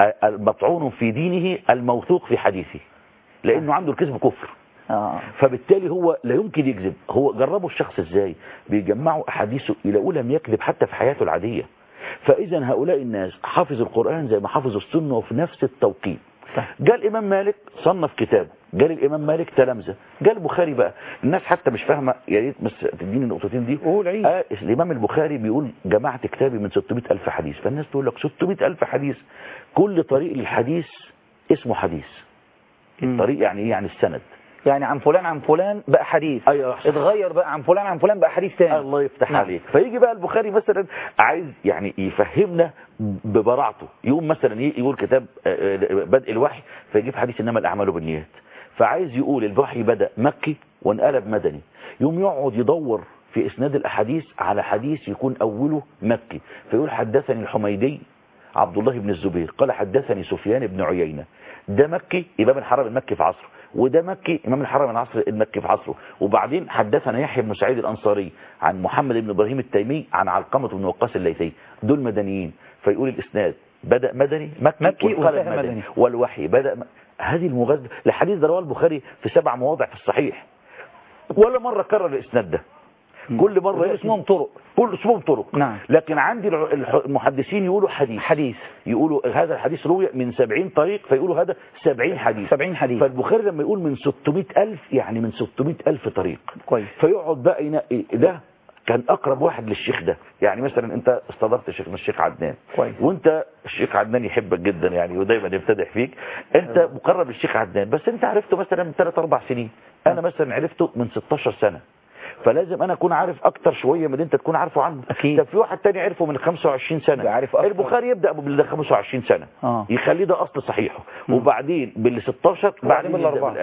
[SPEAKER 7] المطعون في دينه الموثوق في حديثه، لانه عنده الكذب كفر. فبالتالي هو لا يمكن يكذب. هو جربوا الشخص ازاي؟ بيجمعوا احاديثه يلاقوا لم يكذب حتى في حياته العادية. فاذا هؤلاء الناس حافظوا القرآن زي ما حافظوا السنة وفي نفس التوقيت. جاء الامام مالك صنف كتابه، جاء الامام مالك تلامذه، جاء البخاري بقى الناس حتى مش فاهمه، يا ريت بس تديني النقطتين دي. الامام البخاري بيقول جمعت كتابي من 600,000 حديث، فالناس تقول لك 600,000 حديث، كل طريق للحديث اسمه حديث. الطريق يعني ايه؟ يعني السند، يعني عن فلان عن فلان بقى حديث. أيوة. اتغير بقى عن فلان عن فلان بقى حديث تاني. الله يفتح عليك. فيجي بقى البخاري مثلا عايز يعني يفهمنا ببراعته، يقوم مثلا يقول كتاب بدء الوحي فيجيب حديث انما الاعمال بالنيات، فعايز يقول الوحي بدأ مكي وانقلب مدني، يقوم يقعد يدور في اسناد الاحاديث على حديث يكون اوله مكي، فيقول حدثني الحميدي عبد الله بن الزبير قال حدثني سفيان بن عيينة، ده مكي إمام الحرم المكي في عصره، وده مكي إمام الحرم العصر المكي في عصره. وبعدين حدثنا يحيى بن سعيد الأنصاري عن محمد بن إبراهيم التيمي عن علقمة بن وقاص الليثي، دول مدنيين، فيقول الإسناد بدأ مدني مكي وانقلب مدني، والوحي بدأ هذه المغازلة. الحديث ده رواه البخاري في 7 مواضع في الصحيح، ولا مرة كرر الإسناد ده، كل مرة اسمهم طرق، كل اسمهم طرق. نعم. لكن عندي المحدثين يقولوا حديث يقولوا هذا الحديث روي من 70 طريق، فيقولوا هذا 70 حديث. فالبخاري لما يقول من 600,000 يعني من 600,000 طريق. كويس. فيقعد بقى ينقي ده كان اقرب واحد للشيخ ده، يعني مثلا انت استضفت شيخنا الشيخ عدنان كويس، وانت الشيخ عدنان يحبك جدا يعني ودايما يمتدح فيك، انت مقرب للشيخ عدنان، بس انت عرفته مثلا من 3-4 سنين، انا مثلا عرفته من 16 سنة، فلازم انا اكون عارف اكتر شوية من انت تكون عارفه عنه. طب في واحد تاني عرفه من 25 سنة، البخاري يبدأ بال 25 سنة يخليه ده اصل صحيحه، وبعدين بال 16 بعدين بال4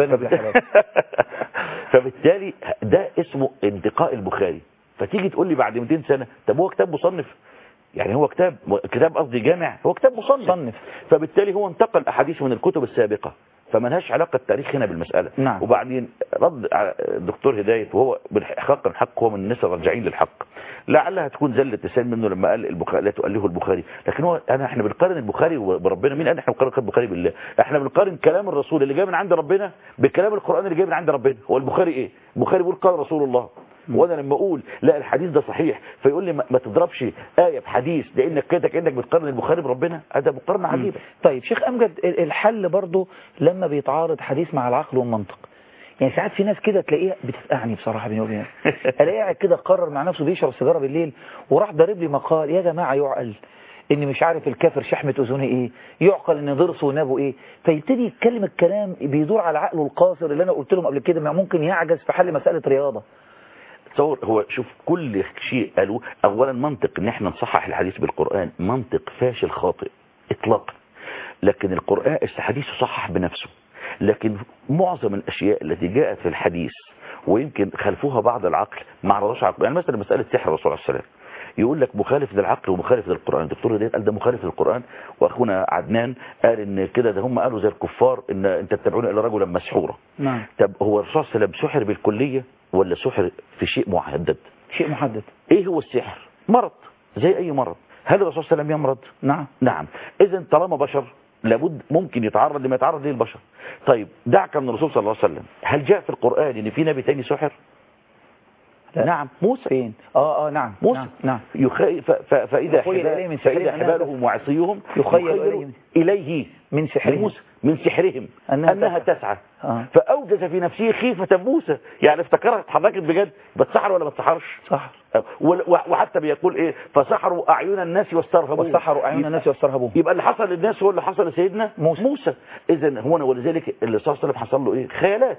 [SPEAKER 7] فبالتالي ده اسمه انتقاء البخاري. فتيجي تقول لي بعد 200 سنة طب هو كتاب مصنف، يعني هو كتاب قصدي جامع، هو كتاب مصنف. فبالتالي هو انتقل احاديث من الكتب السابقة، فمالهاش علاقة التاريخ هنا بالمسألة. نعم. وبعدين رد على الدكتور هداية وهو بالحق الحق هو من الناس الراجعين للحق، لعلها تكون زلة لسان منه لما قال البخاري لا تؤله البخاري، لكن هو احنا بنقارن البخاري بربنا. مين قال احنا بنقارن البخاري بالله؟ احنا بنقارن كلام الرسول اللي جاي من عند ربنا بكلام القرآن اللي جاي من عند ربنا. هو البخاري ايه؟ البخاري بيقول قال رسول الله، وانا لما اقول لا الحديث ده صحيح فيقول لي ما تضربش آية بحديث لانك كده كأنك بتقارن البخاري بربنا، هذا مقارنة عجيبة.
[SPEAKER 2] طيب شيخ أمجد، الحل برضه لما بيتعارض حديث مع العقل والمنطق، يعني ساعات في ناس كده تلاقيها بتفقعني بصراحة بيني وبينك، الاقيه قاعد كده قرر مع نفسه بيشرب سيجارة بالليل وراح ضارب لي مقال يا جماعة يعقل ان مش عارف الكافر شحمة اذنه ايه، يعقل ان ضرسه ونابه ايه، فيبتدي يتكلم الكلام بيدور على عقله القاصر اللي انا قلت لهم قبل كده ما ممكن يعجز في حل مسألة رياضة.
[SPEAKER 7] تصور هو شوف كل شيء قالوا اولا منطق ان احنا نصحح الحديث بالقرآن منطق فاشل خاطئ اطلاقا، لكن القرآن الحديث صحح بنفسه، لكن معظم الاشياء التي جاءت في الحديث ويمكن خلفوها بعض العقل ما عرضوش عقل. يعني مثلا مسألة سحر الرسول عليه السلام يقول لك مخالف للعقل ومخالف للقرآن، الدكتور رياض قال ده مخالف للقرآن، واخونا عدنان قال ان كده ده هم قالوا زي الكفار ان انت تتبعون الى رجلا مسحورا.
[SPEAKER 2] نعم.
[SPEAKER 7] طب هو الرسول صلى الله عليه وسلم سحر بالكلية ولا سحر في شيء محدد؟
[SPEAKER 2] شيء محدد.
[SPEAKER 7] ايه هو السحر؟ مرض زي اي مرض. هل الرسول صلى الله عليه وسلم يمرض؟
[SPEAKER 2] نعم.
[SPEAKER 7] نعم. اذا طالما بشر لابد ممكن يتعرض لما يتعرض ليه البشر. طيب دعك من الرسول صلى الله عليه وسلم، هل جاء في القرآن ان في نبي تاني سحر؟
[SPEAKER 2] لا.
[SPEAKER 7] نعم موسى.
[SPEAKER 2] فين؟ نعم
[SPEAKER 7] موسى.
[SPEAKER 2] نعم.
[SPEAKER 7] فإذا
[SPEAKER 2] فإذا
[SPEAKER 7] حبالهم وعصيهم
[SPEAKER 2] يخيل
[SPEAKER 7] إليه
[SPEAKER 2] من سحرهم
[SPEAKER 7] من سحرهم أنها تسعى. فأوجز في نفسه خيفة موسى، يعني افتكرها اتحركت بجد، بتسحر ولا ما تسحرش؟
[SPEAKER 2] سحر.
[SPEAKER 7] وحتى بيقول ايه فسحروا أعين الناس واسترهبوه. يبقى اللي حصل للناس هو اللي حصل لسيدنا موسى. إذن هنا ولذلك اللي صلى الله عليه وسلم حصل له ايه؟ خيالات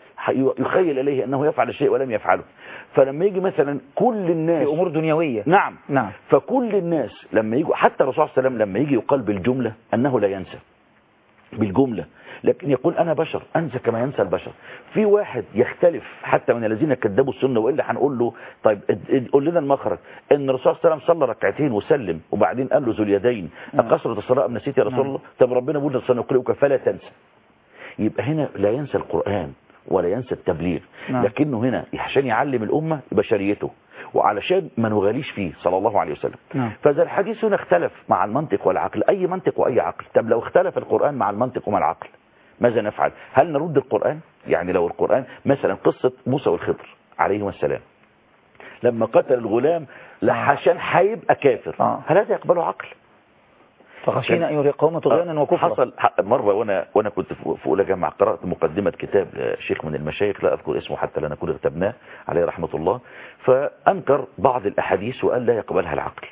[SPEAKER 7] يخيل إليه أنه يفعل الشيء ولم يفعله. فلما يجي مثلا كل الناس
[SPEAKER 2] في أمور دنيوية.
[SPEAKER 7] نعم.
[SPEAKER 2] نعم.
[SPEAKER 7] فكل الناس لما يجوا حتى الرسول صلى الله عليه وسلم لما يجي يقال بالجملة أنه لا ينسى بالجملة، لكن يقول أنا بشر أنسى كما ينسى البشر. في واحد يختلف حتى من الذين كذبوا السنة وإلا هنقول له طيب قول لنا المخرج ان الرسول صلى الله عليه وسلم صلى ركعتين وسلم وبعدين قال له ذو اليدين أقصرت الصلاة أم نسيت يا رسول الله؟ طب ربنا بيقول سنقرئك فلا تنسى. يبقى هنا لا ينسى القرآن ولا ينسى التبليغ. لكنه هنا عشان يعلم الأمة بشريته وعلشان ما نغاليش فيه صلى الله عليه وسلم. فإذا الحديث هنا اختلف مع المنطق والعقل، أي منطق وأي عقل. طب لو اختلف القرآن مع المنطق ومع العقل ماذا نفعل؟ هل نرد القرآن؟ يعني لو القرآن مثلا قصة موسى والخضر عليهما السلام لما قتل الغلام عشان هيبقى كافر، هل هذا يقبله عقل؟
[SPEAKER 2] فخشينا أن يريقهم طغيانا وكفرا.
[SPEAKER 7] حصل مرة وأنا كنت في أولى جامعة قرأت مقدمة كتاب شيخ من المشايخ لا أذكر اسمه حتى لا نكون اغتبناه عليه رحمة الله، فأنكر بعض الأحاديث وقال لا يقبلها العقل.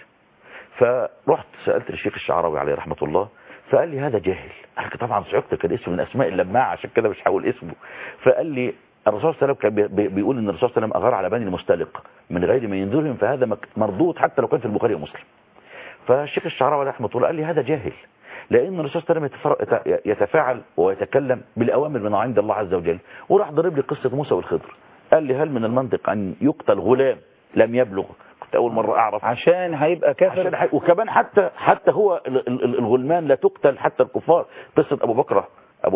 [SPEAKER 7] فرحت سألت الشيخ الشعراوي عليه رحمة الله فقال لي هذا جاهل. أنا طبعا صعقت كان اسم من أسماء اللماعة عشان كده مش هقول اسمه. فقال لي الرسول صلى الله عليه وسلم كان بيقول إن الرسول صلى الله عليه وسلم أغار على بني المستلق من غير ما ينذرهم، فهذا مردود حتى لو كان في البخاري ومسلم. فالشيخ الشعراوي رحمه الله قال لي هذا جاهل، لأن الرسول صلى الله عليه وسلم يتفاعل ويتكلم بالأوامر من عند الله عز وجل. وراح ضرب لي قصة موسى والخضر، قال لي هل من المنطق أن يقتل غلام لم يبلغ؟ كنت أول مرة أعرف
[SPEAKER 2] عشان هيبقى كافر.
[SPEAKER 7] وكمان حتى هو الغلمان لا تقتل حتى الكفار. قصة أبو بكر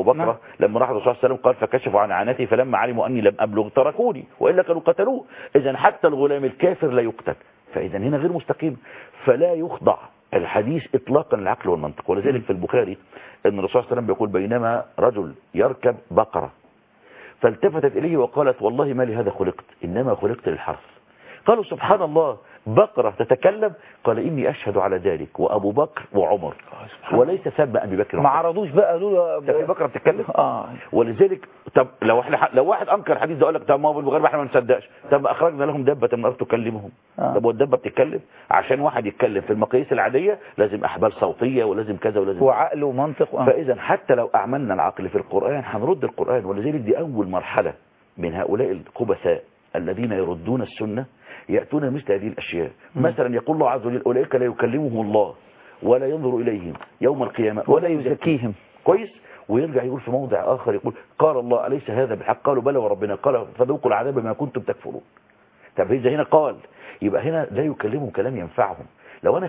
[SPEAKER 7] لما راح الرسول صلى الله عليه وسلم قال فكشفوا عن عانتي فلما علموا أني لم أبلغ تركوني وإلا كانوا قتلوه. إذن حتى الغلام الكافر لا يقتل، فإذا هنا غير مستقيم. فلا يخضع الحديث إطلاقا العقل والمنطق. ولذلك في البخاري أن الرسول صلى الله عليه وسلم بيقول بينما رجل يركب بقرة فالتفتت إليه وقالت والله ما لهذا خلقت إنما خلقت للحرث. قالوا سبحان الله بقرة تتكلم؟ قال إني أشهد على ذلك وأبو بكر وعمر وليس ثم أبي بكر.
[SPEAKER 2] ما عرضوش بقى قالوا
[SPEAKER 7] له بقرة بتتكلم. ولذلك طب لو واحد أنكر الحديث ده قال لك طب ما هو بالبخاري احنا ما نصدقش، طب أخرجنا لهم دابة من الأرض تكلمهم. طب والدابة بتتكلم؟ عشان واحد يتكلم في المقاييس العادية لازم أحبال صوتية ولازم كذا ولازم
[SPEAKER 2] وعقل ومنطق.
[SPEAKER 7] فإذا حتى لو أعملنا العقل في القرآن هنرد القرآن. ولذلك دي أول مرحلة من هؤلاء الخبثاء الذين يردون السنة يأتون مثل هذه الأشياء. مثلا يقول الله عز وجل أولئك لا يكلمهم الله ولا ينظر إليهم يوم القيامة ولا يزكيهم. كويس. ويرجع يقول في موضع آخر يقول قال الله أليس هذا بالحق؟ قالوا بلى وربنا قال فذوقوا العذاب بما كنتم تكفرون. طب إذا هنا قال يبقى هنا لا يكلمهم كلام ينفعهم. لو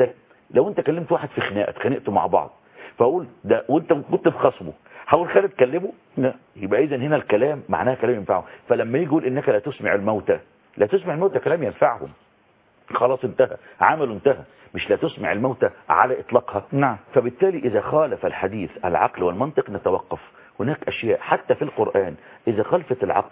[SPEAKER 7] أنت كلمت واحد في خناقة اتخانقتوا مع بعض فأقول ده وأنت كنت بخصمه حاول خالد تكلمه؟ لا. يبقى إذا هنا الكلام معناه كلام ينفعهم. فلما يجي يقول إنك لا تسمع الموتى، لا تسمع الموتى كلام ينفعهم خلاص انتهى عمله انتهى، مش لا تسمع الموتى على إطلاقها.
[SPEAKER 2] نعم.
[SPEAKER 7] فبالتالي إذا خالف الحديث العقل والمنطق نتوقف. هناك أشياء حتى في القرآن إذا خالفت العقل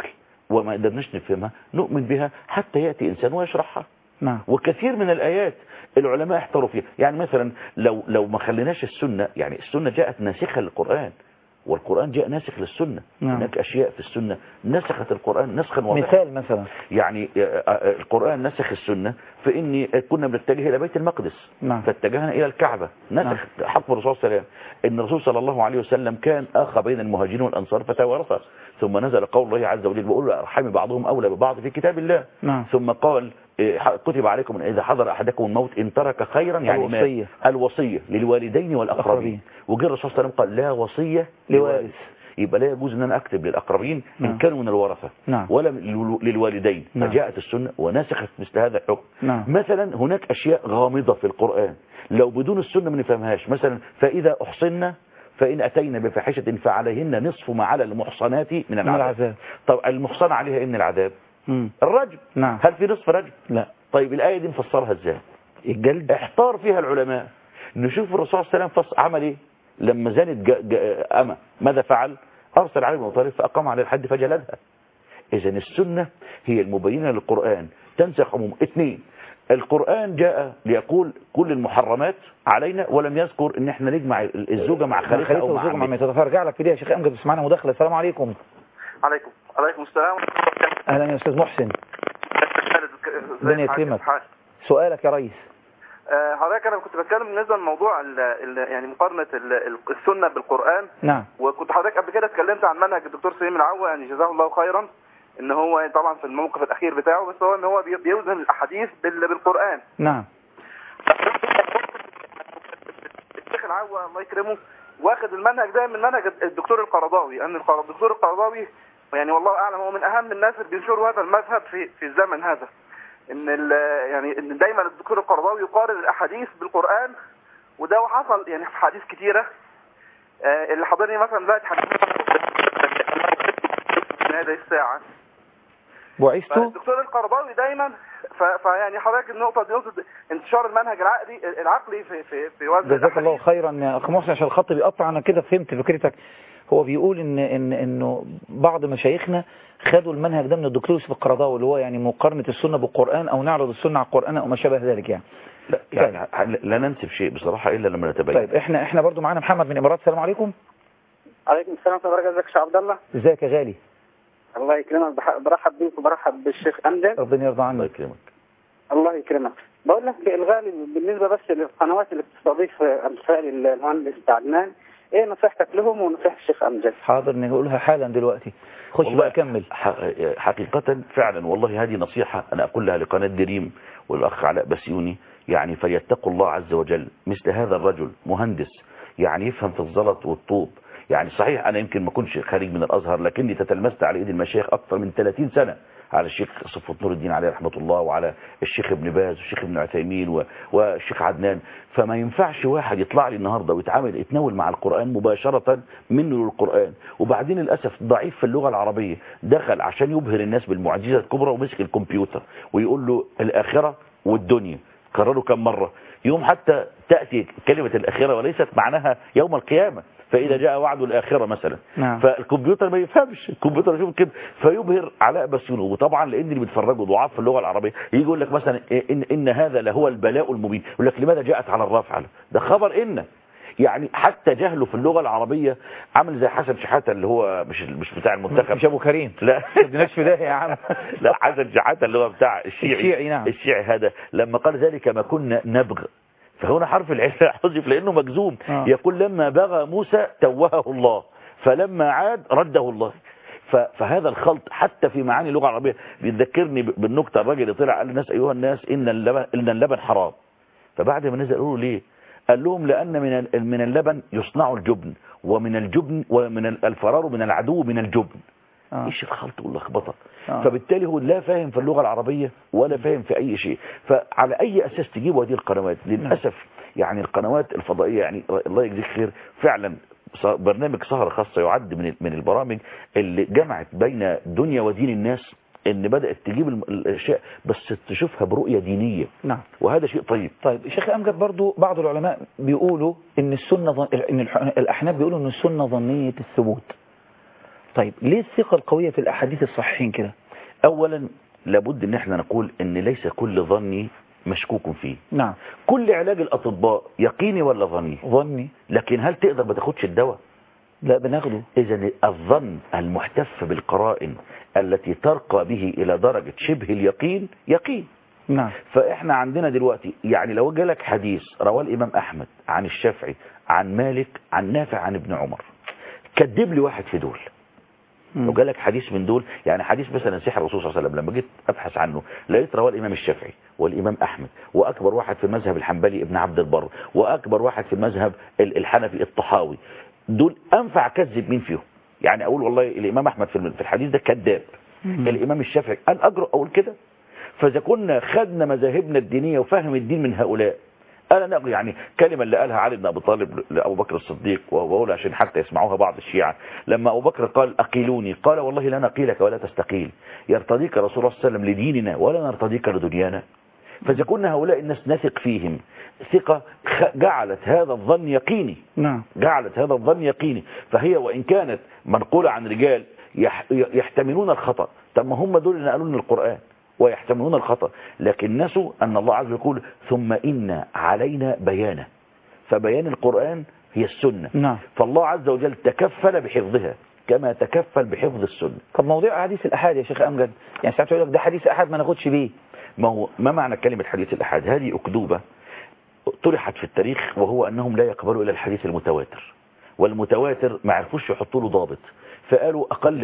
[SPEAKER 7] وما قدرناش نفهمها نؤمن بها حتى يأتي إنسان ويشرحها.
[SPEAKER 2] نعم.
[SPEAKER 7] وكثير من الآيات العلماء احتاروا فيها. يعني مثلا لو ما خليناش السنة، يعني السنة جاءت ناسخة للقرآن والقرآن جاء ناسخ للسنة.
[SPEAKER 2] نعم.
[SPEAKER 7] هناك أشياء في السنة نسخت القرآن نسخا واضحا.
[SPEAKER 2] مثال مثلا
[SPEAKER 7] يعني القرآن نسخ السنة في إن كنا بنتجه إلى بيت المقدس.
[SPEAKER 2] نعم.
[SPEAKER 7] فاتجهنا إلى الكعبة. نسخ حق الرسول صلى الله عليه وسلم إن الرسول صلى الله عليه وسلم كان أخ بين المهاجرين والأنصار فتوارثا، ثم نزل قول الله عز وجل بيقول أرحم بعضهم أولى ببعض في كتاب الله.
[SPEAKER 2] نعم.
[SPEAKER 7] ثم قال كتب عليكم إن إذا حضر أحدكم الموت إن ترك خيرا يعني الوصية للوالدين والأقربين. وجاء الرسول صلى الله عليه وسلم قال لا وصية لوارث، يبقى لا يجوز ان انا اكتب للاقربين ان كانوا من الورثه ولا للوالدين. فجاءت السنه ونسخت مثل هذا الحكم. مثلا هناك اشياء غامضه في القران لو بدون السنه ما نفهمهاش. مثلا فاذا احصنا فان اتينا بفاحشه فعليهن نصف ما على المحصنات من العذاب. طب المحصنه عليها ان العذاب الرجم. هل في نصف رجم؟ لا. طيب الايه دي نفسرها ازاي؟ الجلد. احتار فيها العلماء. نشوف الرسول صلى الله عليه وسلم عمل ايه لما زانت أما ماذا فعل؟ أرسل علي بن أبي طالب فأقام على الحد فجلدها. إذن السنة هي المبينة للقرآن تنسخ عموم. 2 القرآن جاء ليقول كل المحرمات علينا ولم يذكر ان احنا نجمع الزوجة مع خالتها او مع عمتها.
[SPEAKER 2] فارجع لك في دي يا شيخ أمجد. بسمعنا مداخلة. السلام عليكم.
[SPEAKER 6] عليكم السلام.
[SPEAKER 2] أهلا يا أستاذ محسن. ربنا يكرمك. سؤالك يا ريس.
[SPEAKER 8] حضرتك انا كنت بتكلم بالنسبه لموضوع يعني مقارنه السنه بالقران.
[SPEAKER 2] نعم.
[SPEAKER 8] وكنت حضرتك قبل كده اتكلمت عن منهج الدكتور سليم العوا يعني جزاه الله خيرا، ان هو طبعا في الموقف الاخير بتاعه بس هو ان هو بيوزن الاحاديث بالقران.
[SPEAKER 2] نعم.
[SPEAKER 8] الشيخ العوا الله يكرمه واخد المنهج ده من منهج الدكتور القرضاوي، ان الدكتور القرضاوي يعني والله اعلم هو من اهم الناس اللي بينشروا هذا المذهب في الزمن هذا، ان يعني ان دايما الدكتور القرضاوي يقارن الاحاديث بالقران، وده وحصل يعني في حديث كتيره اللي حضرني مثلا دلوقتي حديث هذه الساعه
[SPEAKER 2] بعثت.
[SPEAKER 8] الدكتور القرضاوي دايما فيعني حضرتك النقطه دي نقطه انتشار المنهج العقلي في وزن.
[SPEAKER 2] جزاك الله خيرا يا اخ محسن. عشان الخط بيقطع انا كده فهمت فكرتك. هو بيقول انه بعض مشايخنا خدوا المنهج ده من الدكتور يوسف القرضاوي اللي هو يعني مقارنه السنه بالقران او نعرض السنه على القران او ما شابه ذلك يعني.
[SPEAKER 7] لا يعني لا ننسب شيء بصراحه الا لما نتبين.
[SPEAKER 2] طيب احنا برضو معانا محمد من الامارات. السلام عليكم.
[SPEAKER 9] عليكم السلام ورحمه الله وبركاته. ازيك يا عبد الله؟
[SPEAKER 2] ازيك يا غالي؟
[SPEAKER 9] الله يكرمك. برحب بيك وبرحب بالشيخ امجد.
[SPEAKER 2] ربنا يرضى عنك.
[SPEAKER 7] الله يكرمك.
[SPEAKER 9] الله يكرمك. بقول لك الغالي بالنسبه بس للقنوات اللي بتستضيف امثال المهندس عدنان، ايه نصيحتك لهم ونصيحة الشيخ امجد؟
[SPEAKER 2] حاضر نقولها حالا دلوقتي. خش بقى كمل.
[SPEAKER 7] حقيقة فعلا والله هذه نصيحة انا اقولها لقناة دريم والاخ علاء بسيوني، يعني فليتقوا الله عز وجل. مثل هذا الرجل مهندس يعني يفهم في الزلط والطوب. يعني صحيح انا يمكن ما كنتش خارج من الازهر لكني تتلمست على ايدي المشايخ اكثر من 30 سنة، على الشيخ صفوت نور الدين عليه رحمة الله وعلى الشيخ ابن باز والشيخ ابن عثيمين والشيخ عدنان. فما ينفعش واحد يطلع لي النهاردة ويتناول مع القرآن مباشرة منه للقرآن وبعدين للأسف ضعيف في اللغة العربية دخل عشان يبهر الناس بالمعجزة الكبرى ومسك الكمبيوتر ويقول له الآخرة والدنيا. كرروا كم مرة يوم حتى تأتي كلمة الآخرة وليست معناها يوم القيامة، فإذا جاء وعد الآخرة مثلا.
[SPEAKER 2] نعم.
[SPEAKER 7] فالكمبيوتر ما يفهمش، الكمبيوتر يشوف كده فيبهر علاء بسيوني. وطبعا لأن اللي بيتفرجوا ضعاف في اللغة العربية يجي يقول لك مثلا إن هذا لهو البلاء المبين، يقول لك لماذا جاءت على الرفع؟ ده خبر إن يعني حتى جهله في اللغة العربية عامل زي حسن شحاتة اللي هو مش بتاع المنتخب،
[SPEAKER 2] مش أبو كريم.
[SPEAKER 7] لا
[SPEAKER 2] ما في ده يا عم.
[SPEAKER 7] لا حسن شحاتة اللي هو بتاع الشيعي.
[SPEAKER 2] نعم.
[SPEAKER 7] الشيعي هذا لما قال ذلك ما كنا نبغ، فهنا حرف العلة حذف لأنه مجزوم. يقول لما بغى موسى توهه الله فلما عاد رده الله. فهذا الخلط حتى في معاني اللغة العربية بيذكرني بالنكتة. الراجل اللي طلع قال للناس أيها الناس إن اللبن حرام، فبعد ما نزل قالوا ليه؟ قال لهم لأن من اللبن يصنع الجبن ومن الجبن ومن الفرار من العدو من الجبن. ايش الخلط واللخبطه؟ فبالتالي هو لا فاهم في اللغة العربية ولا فاهم في اي شيء. فعلى اي اساس تجيبوا هذه القنوات؟ للاسف يعني القنوات الفضائية يعني الله يجزيك خير فعلا برنامج سهرة خاصة يعد من البرامج اللي جمعت بين دنيا ودين الناس، ان بدأت تجيب الاشياء بس تشوفها برؤية دينية.
[SPEAKER 2] نعم.
[SPEAKER 7] وهذا شيء طيب.
[SPEAKER 2] طيب شيخ امجد برضو بعض العلماء بيقولوا ان السنة ان الاحناف بيقولوا ان السنة ظنية الثبوت. طيب ليه الثقة القوية في الأحاديث الصحيحين كده؟
[SPEAKER 7] اولا لابد ان احنا نقول ان ليس كل ظني مشكوك فيه.
[SPEAKER 2] نعم.
[SPEAKER 7] كل علاج الاطباء يقيني ولا ظني؟
[SPEAKER 2] ظني.
[SPEAKER 7] لكن هل تقدر ما تاخدش الدواء؟
[SPEAKER 2] لا بناخده.
[SPEAKER 7] اذا الظن المحتف بالقرائن التي ترقى به الى درجة شبه اليقين يقين.
[SPEAKER 2] نعم.
[SPEAKER 7] فاحنا عندنا دلوقتي يعني لو جالك حديث رواه الامام احمد عن الشافعي عن مالك عن نافع عن ابن عمر، كذب لي واحد في دول. لو جالك حديث من دول، يعني حديث مثلا سحر الرسول صلى الله عليه وسلم، لما جيت ابحث عنه لقيت رواه الامام الشافعي والامام احمد، واكبر واحد في المذهب الحنبلي ابن عبد البر، واكبر واحد في المذهب الحنفي الطحاوي، دول انفع كذب مين فيهم؟ يعني اقول والله الامام احمد في الحديث ده كذاب، الامام الشافعي قال اجرؤ اقول كده؟ فاذا كنا خدنا مذاهبنا الدينيه وفهم الدين من هؤلاء، انا نقول يعني كلمه اللي قالها علي بن ابي طالب لابو بكر الصديق، وبقول عشان حتى يسمعوها بعض الشيعة، لما ابو بكر قال اقيلوني، قال والله لا نقيلك ولا تستقيل، يرتضيك رسول الله صلى الله عليه وسلم لديننا ولا نرتضيك لدنيانا. فاذا كنا هؤلاء الناس نثق فيهم ثقه جعلت هذا الظن يقيني.
[SPEAKER 2] نعم.
[SPEAKER 7] جعلت هذا الظن يقيني، فهي وان كانت منقوله عن رجال يحتملون الخطا، طب ما هم دول اللي قالوا لنا القران ويحتملون الخطأ، لكن نسوا أن الله عز وجل يقول ثم إن علينا بيانه، فبيان القرآن هي السنة.
[SPEAKER 2] نعم.
[SPEAKER 7] فالله عز وجل تكفل بحفظها كما تكفل بحفظ السنة.
[SPEAKER 2] طب موضوع أحاديث الأحاد يا شيخ أمجد، يعني ساعات يقول لك ده حديث أحد ما ناخدش بيه.
[SPEAKER 7] ما معنى كلمة حديث الأحاد؟ هذه أكذوبة طرحت في التاريخ، وهو أنهم لا يقبلوا إلى الحديث المتواتر، والمتواتر ما عرفوش يحطوا له ضابط، فقالوا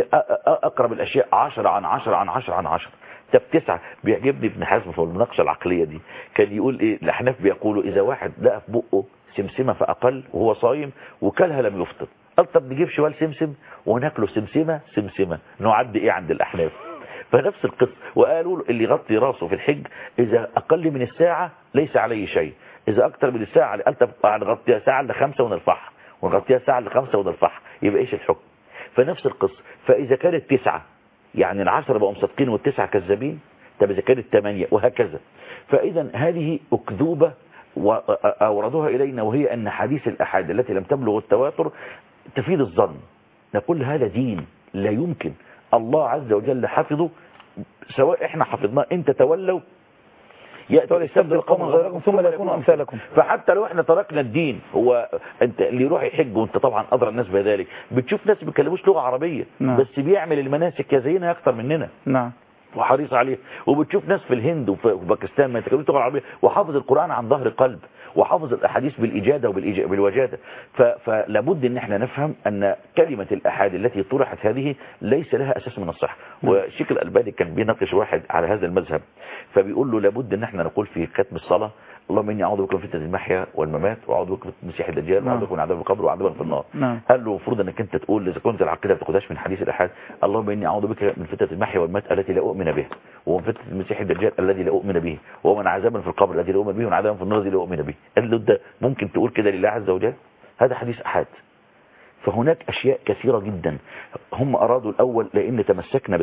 [SPEAKER 7] أقرب الأشياء 10 عن 10 عن 10 عن 10. طب 9. بيعجبني ابن حزم في المناقشه العقليه دي كان يقول ايه؟ الاحناف بيقولوا اذا واحد لقى في بقه سمسمه فاقل وهو صايم وكلها لم يفطر، قال طب نجيب شوال سمسم وناكله سمسمه نعد ايه عند الاحناف؟ فنفس القصه. وقالوا اللي يغطي راسه في الحج اذا اقل من الساعه ليس عليه شيء، اذا اكثر من الساعه قال طب نغطيها ساعه ل5 ونرفعها، ونغطيها ساعه ل5 ونرفعها، يبقى ايش الحكم؟ فنفس القصه. فاذا كانت 9 يعني 10 بقوا مصدقين وال9 كذابين، طب اذا كانت 8 وهكذا. فاذا هذه اكذوبه واوردوها الينا، وهي ان حديث الاحاد التي لم تبلغ التواتر تفيد الظن. نقول هذا دين لا يمكن، الله عز وجل حفظه، سواء احنا حفظناه انت تولوا
[SPEAKER 2] يأتوا يستبدل قوما غيركم ثم لا يكونوا أمثالكم.
[SPEAKER 7] فحتى لو احنا تركنا الدين، هو انت اللي يروح يحج وانت طبعا أدرى الناس بذلك، بتشوف ناس بيتكلموش لغة عربية. نعم. بس بيعمل المناسك يزينها أكثر مننا.
[SPEAKER 2] نعم.
[SPEAKER 7] وحريص عليه. وبتشوف ناس في الهند وفي باكستان ما يتكلموش لغة عربية، وحافظ القرآن عن ظهر قلب، وحافظ الأحاديث بالإجادة وبالوجادة. فلابد ان احنا نفهم أن كلمة الأحاد التي طرحت هذه ليس لها أساس من الصحة. والشيخ الألباني كان بيناقش واحد على هذا المذهب، فبيقول له لابد ان احنا نقول في ختم الصلاة اللهم اني اعوذ بك من فتنة المحيا والممات، واعوذ بك من المسيح الدجال، واعوذ بك من عذاب القبر وعذاب في النار. قال له المفروض انك انت تقول اذا كنت العقيده ما بتاخدهاش من حديث الاحاد، اللهم اني اعوذ بك من فتنة المحيا والممات التي لا اؤمن بها، ومن فتنة المسيح الدجال الذي لا اؤمن به، ومن عذاب في القبر الذي لا اؤمن به، ومن عذاب في النار الذي لا اؤمن به. قال له ده ممكن تقول كده لله عز وجل؟ هذا حديث احاد. فهناك اشياء كثيرة جدا هم ارادوا الاول، لان تمسكنا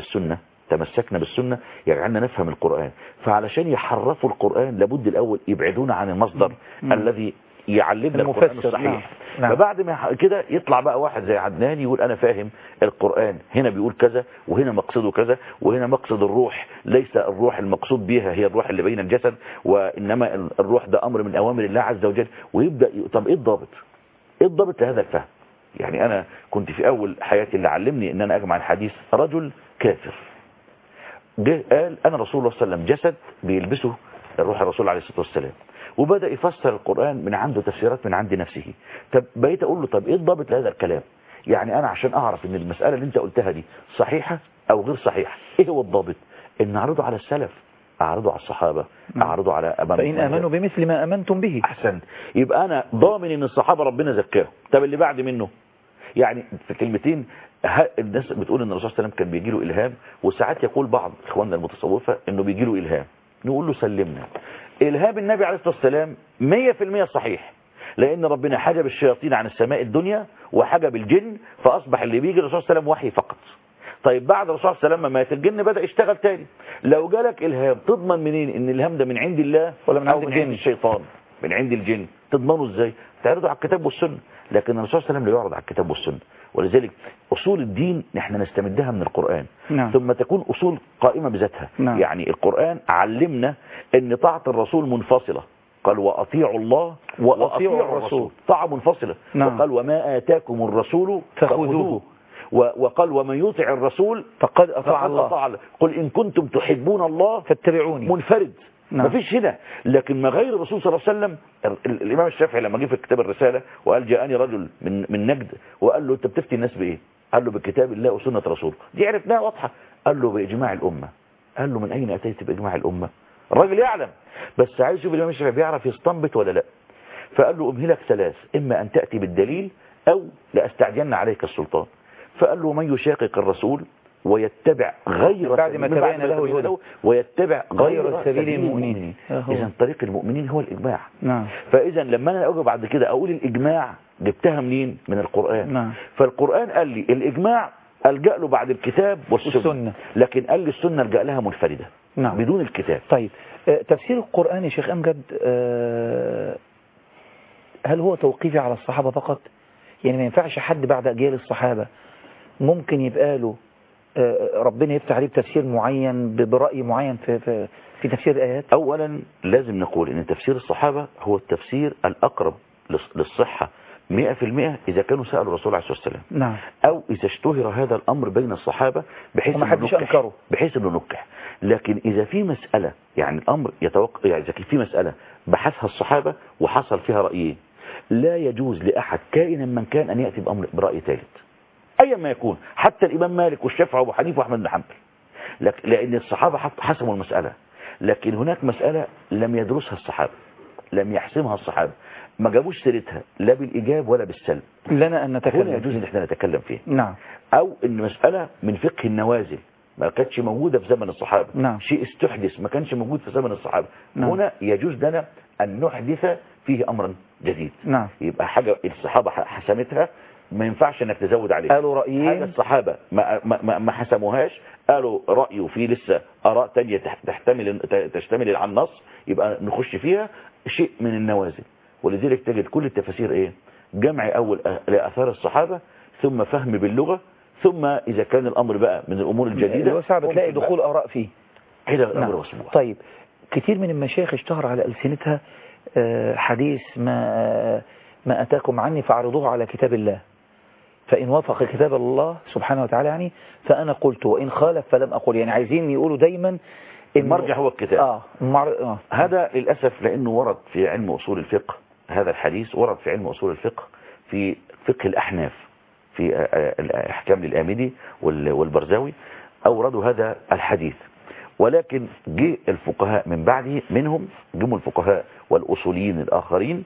[SPEAKER 7] بالسنة يجعلنا نفهم القرآن، فعلشان يحرفوا القرآن لابد الأول يبعدونا عن المصدر الذي يعلمنا القرآن الصحيح. نعم. فبعد ما كده يطلع بقى واحد زي عدنان يقول أنا فاهم القرآن، هنا بيقول كذا وهنا مقصده كذا، وهنا مقصد الروح ليس الروح المقصود بها هي الروح اللي بين الجسد، وإنما الروح ده أمر من أوامر الله عز وجل. ويبدأ طب إيه الضابط؟ إيه الضابط لهذا الفهم؟ يعني أنا كنت في أول حياتي اللي علمني إن أنا أجمع الحديث رجل كافر جه قال أنا رسول الله صلى الله عليه وسلم جسد بيلبسه الروح الرسول عليه الصلاة والسلام، وبدأ يفسر القرآن من عنده تفسيرات من عند نفسه. طب بقيت أقول له طب إيه الضابط لهذا الكلام؟ يعني أنا عشان أعرف إن المسألة اللي أنت قلتها دي صحيحة أو غير صحيحة، إيه هو الضابط؟ إن أعرضه على السلف، أعرضه على الصحابة، أعرضه على
[SPEAKER 2] فإن آمنوا بمثل ما آمنتم به.
[SPEAKER 7] أحسن. يبقى أنا ضامن إن الصحابة ربنا زكاهم. طب اللي بعد منه يعني في كلمتين، الناس بتقول ان الرسول صلى الله عليه وسلم كان بيجي له الهام، وساعات يقول بعض اخواننا المتصوفه انه بيجي له الهام، نقول له سلمنا. الهام النبي عليه الصلاه والسلام 100% صحيح، لان ربنا حجب الشياطين عن السماء الدنيا وحجب الجن، فاصبح اللي بيجي الرسول صلى الله عليه وسلم وحي فقط. طيب بعد الرسول صلى الله عليه وسلم ما مات الجن بدا يشتغل تاني. لو جالك الهام تضمن منين ان الهام ده من عند الله
[SPEAKER 2] ولا من عند
[SPEAKER 7] الشيطان؟ من عند الجن. تضمنه ازاي؟ تعرضه على الكتاب والسنة. لكن الرسول صلى الله عليه وسلم لا يعرض على الكتاب والسنة. ولذلك أصول الدين نحن نستمدها من القرآن.
[SPEAKER 2] نعم.
[SPEAKER 7] ثم تكون أصول قائمة بذاتها.
[SPEAKER 2] نعم.
[SPEAKER 7] يعني القرآن علمنا أن طاعة الرسول منفصلة. قال وأطيعوا الله وأطيعوا الرسول، طاعة منفصلة.
[SPEAKER 2] نعم.
[SPEAKER 7] وقال وما آتاكم الرسول فخذوه. وقال ومن يطع الرسول
[SPEAKER 2] فقد أطاع الله.
[SPEAKER 7] قل إن كنتم تحبون الله
[SPEAKER 2] فاتبعوني.
[SPEAKER 7] منفرد.
[SPEAKER 2] نعم.
[SPEAKER 7] مفيش هنا. لكن ما غير الرسول صلى الله عليه وسلم، الإمام الشافعي لما جه في كتاب الرسالة وقال جاءني رجل من نجد وقال له أنت بتفتي الناس بإيه؟ قال له بكتاب الله وسنة رسوله. دي عرفناها واضحة. قال له بإجماع الأمة. قال له من أين أتيت بإجماع الأمة؟ الراجل يعلم، بس عايز يشوف الإمام الشافعي بيعرف يستنبط ولا لا. فقال له أمهلك ثلاث، إما أن تأتي بالدليل أو لأستعجلن عليك السلطان. فقال له من يشاقق الرسول ويتبع غير
[SPEAKER 2] بعد ما تبين له الهدى
[SPEAKER 7] ويتبع غير
[SPEAKER 2] سبيل المؤمنين.
[SPEAKER 7] إذا طريق المؤمنين هو الإجماع.
[SPEAKER 2] نعم.
[SPEAKER 7] فإذا لما أنا أجي بعد كده أقول الإجماع جبتها منين؟ من القرآن.
[SPEAKER 2] نعم.
[SPEAKER 7] فالقرآن قال لي الإجماع ألجأ له بعد الكتاب والسنة. لكن قال لي السنة ألجأ لها منفردة.
[SPEAKER 2] نعم.
[SPEAKER 7] بدون الكتاب.
[SPEAKER 2] طيب تفسير القرآن يا شيخ أمجد هل هو توقيفي على الصحابة فقط؟ يعني ما ينفعش حد بعد أجيال الصحابة ممكن يبقى له ربنا يفتح عليه بتفسير معين برأي معين في تفسير الآيات؟
[SPEAKER 7] أولا لازم نقول أن تفسير الصحابة هو التفسير الأقرب للصحة 100% إذا كانوا سألوا الرسول عليه الصلاة والسلام.
[SPEAKER 2] نعم.
[SPEAKER 7] أو إذا اشتهر هذا الأمر بين الصحابة بحيث إنه نكح. لكن إذا في مسألة يعني الأمر يعني إذا في مسألة بحثها الصحابة وحصل فيها رأيين، لا يجوز لأحد كائنا من كان أن يأتي برأي ثالث أيا ما يكون، حتى الإمام مالك والشافعي وأبو حنيفة وأحمد بن حنبل، لأن الصحابة حسموا المسألة. لكن هناك مسألة لم يدرسها الصحابة، لم يحسمها الصحابة، ما جابوش سيرتها لا بالإيجاب ولا بالسلب،
[SPEAKER 2] لنا أن نتكلم،
[SPEAKER 7] هنا يجوز ان احنا نتكلم فيه.
[SPEAKER 2] نعم.
[SPEAKER 7] أو إن مسألة من فقه النوازل ما كانتش موجودة في زمن الصحابة.
[SPEAKER 2] نعم.
[SPEAKER 7] شيء استحدث ما كانش موجود في زمن الصحابة.
[SPEAKER 2] نعم.
[SPEAKER 7] هنا يجوز لنا أن نحدث فيه أمرا جديد.
[SPEAKER 2] نعم.
[SPEAKER 7] يبقى حاجة الصحابة حسمتها ما ينفعش انك تزود عليها.
[SPEAKER 2] قالوا رأيين،
[SPEAKER 7] حاجة الصحابة ما حسموهاش، قالوا رأيه في لسه آراء تانية تشتمل على النص، يبقى نخش فيها شيء من النوازل. ولذلك تجد كل التفاسير ايه؟ جمع أول لآثار الصحابة، ثم فهم باللغة، ثم إذا كان الأمر بقى من الأمور الجديدة
[SPEAKER 2] هو صعب تلاقي دخول آراء فيه.
[SPEAKER 7] هذا الأمر مسبوع.
[SPEAKER 2] طيب كثير من المشايخ اشتهر على ألسنتها حديث ما أتاكم عني فاعرضوه على كتاب الله، فإن وافق كتاب الله سبحانه وتعالى يعني فأنا قلت، وإن خالف فلم أقول. يعني عايزين يقولوا دايما
[SPEAKER 7] المرجع هو الكتاب. هذا للأسف لأنه ورد في علم أصول الفقه، هذا الحديث ورد في علم أصول الفقه في فقه الأحناف في الأحكام للآمدي والبرزاوي أوردوا هذا الحديث. ولكن جاء الفقهاء من بعده منهم جم الفقهاء والأصوليين الآخرين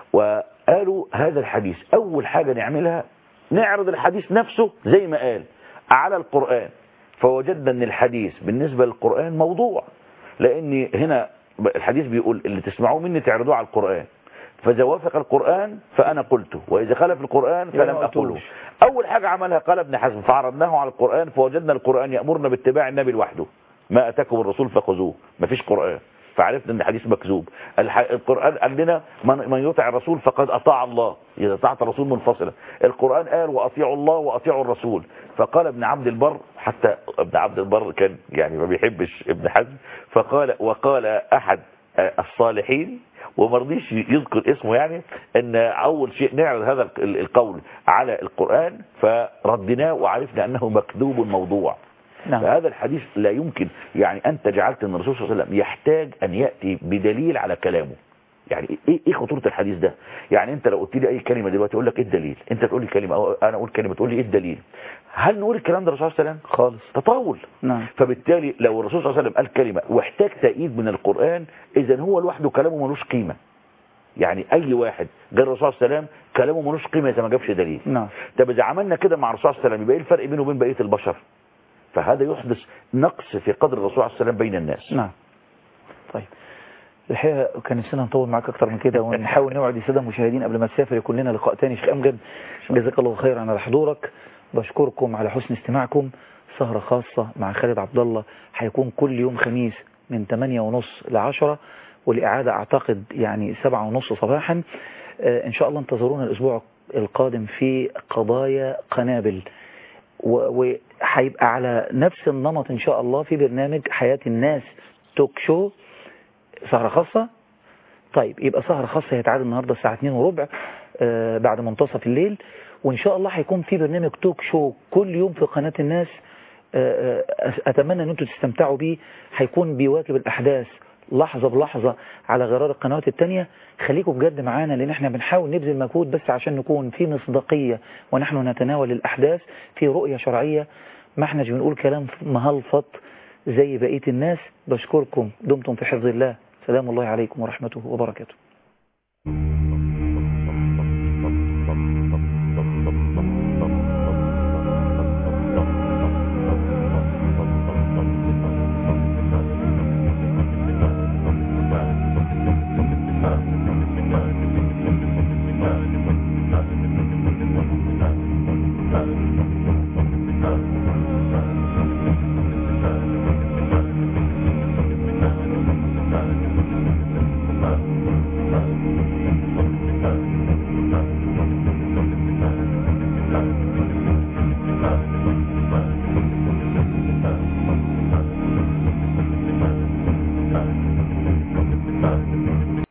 [SPEAKER 7] وقالوا هذا الحديث أول حاجة نعملها نعرض الحديث نفسه زي ما قال على القرآن، فوجدنا أن الحديث بالنسبة للقرآن موضوع، لأن هنا الحديث بيقول اللي تسمعوه مني تعرضوه على القرآن، فإذا وافق القرآن فأنا قلته، وإذا خالف القرآن فلم أقوله. أول حاجة عملها قال ابن حزم فعرضناه على القرآن فوجدنا القرآن يأمرنا باتباع النبي لوحده، ما أتاكم الرسول فخذوه، ما فيش قرآن، فعرفنا ان الحديث مكذوب. القرآن قال لنا من يطع الرسول فقد أطاع الله، إذا طاعت الرسول منفصلة. القرآن قال وأطيعوا الله وأطيعوا الرسول. فقال ابن عبد البر، حتى ابن عبد البر كان يعني ما بيحبش ابن حزم، وقال أحد الصالحين وما رضيش يذكر اسمه، يعني ان اول شيء نعرض هذا القول على القرآن فردناه وعرفنا انه مكذوب موضوع. نعم. فهذا الحديث لا يمكن، يعني أنت جعلت أن الرسول صلى الله عليه وسلم يحتاج أن يأتي بدليل على كلامه. يعني إيه خطورة الحديث ده؟ يعني أنت لو قلت لي أي كلمة دلوقتي أقول لك إيه الدليل؟ أنت تقول لي كلمة أو أنا أقول كلمة تقول لي إيه الدليل؟ هل نقول الكلام ده الرسول صلى الله عليه وسلم؟ خالص، تطاول. نعم. فبالتالي لو الرسول صلى الله عليه وسلم قال كلمة واحتاج تأييد من القرآن، إذا هو لوحده كلامه ملوش قيمة. يعني أي واحد غير الرسول صلى الله عليه وسلم كلامه ملوش قيمة إذا ما جابش دليل. نعم. طب إذا عملنا كده مع الرسول صلى الله عليه وسلم يبقى إيه الفرق بينه وبين بقية البشر؟ فهذا يحدث نقص في قدر الرسول عليه السلام بين الناس.
[SPEAKER 2] نعم. طيب الحقيقة كان نفسنا نطول معاك أكتر من كده ونحاول نوعد السادة المشاهدين قبل ما تسافر يكون لنا لقاء تاني. شيخ أمجد جزاك الله خيرا على حضورك، بشكركم على حسن استماعكم. سهرة خاصة مع خالد عبد الله هيكون كل يوم خميس من 8:30 ل 10، والإعادة أعتقد يعني 7:30 صباحا. إن شاء الله انتظرونا الأسبوع القادم في قضايا قنابل، وهيبقى على نفس النمط إن شاء الله في برنامج حياة الناس توك شو سهرة خاصة. طيب يبقى سهرة خاصة هيتعاد النهاردة الساعة 2:15 بعد منتصف الليل، وإن شاء الله هيكون في برنامج توك شو كل يوم في قناة الناس. أتمنى أن أنتم تستمتعوا بيه، هيكون بيواكب الأحداث لحظة بلحظة على غرار القنوات التانية. خليكم بجد معانا، لأن احنا بنحاول نبذل مجهود بس عشان نكون في مصداقية ونحن نتناول الأحداث في رؤية شرعية، ما احناش بنقول كلام مهلفط زي بقية الناس. بشكركم، دمتم في حفظ الله. سلام الله عليكم ورحمته وبركاته.
[SPEAKER 1] Thank you.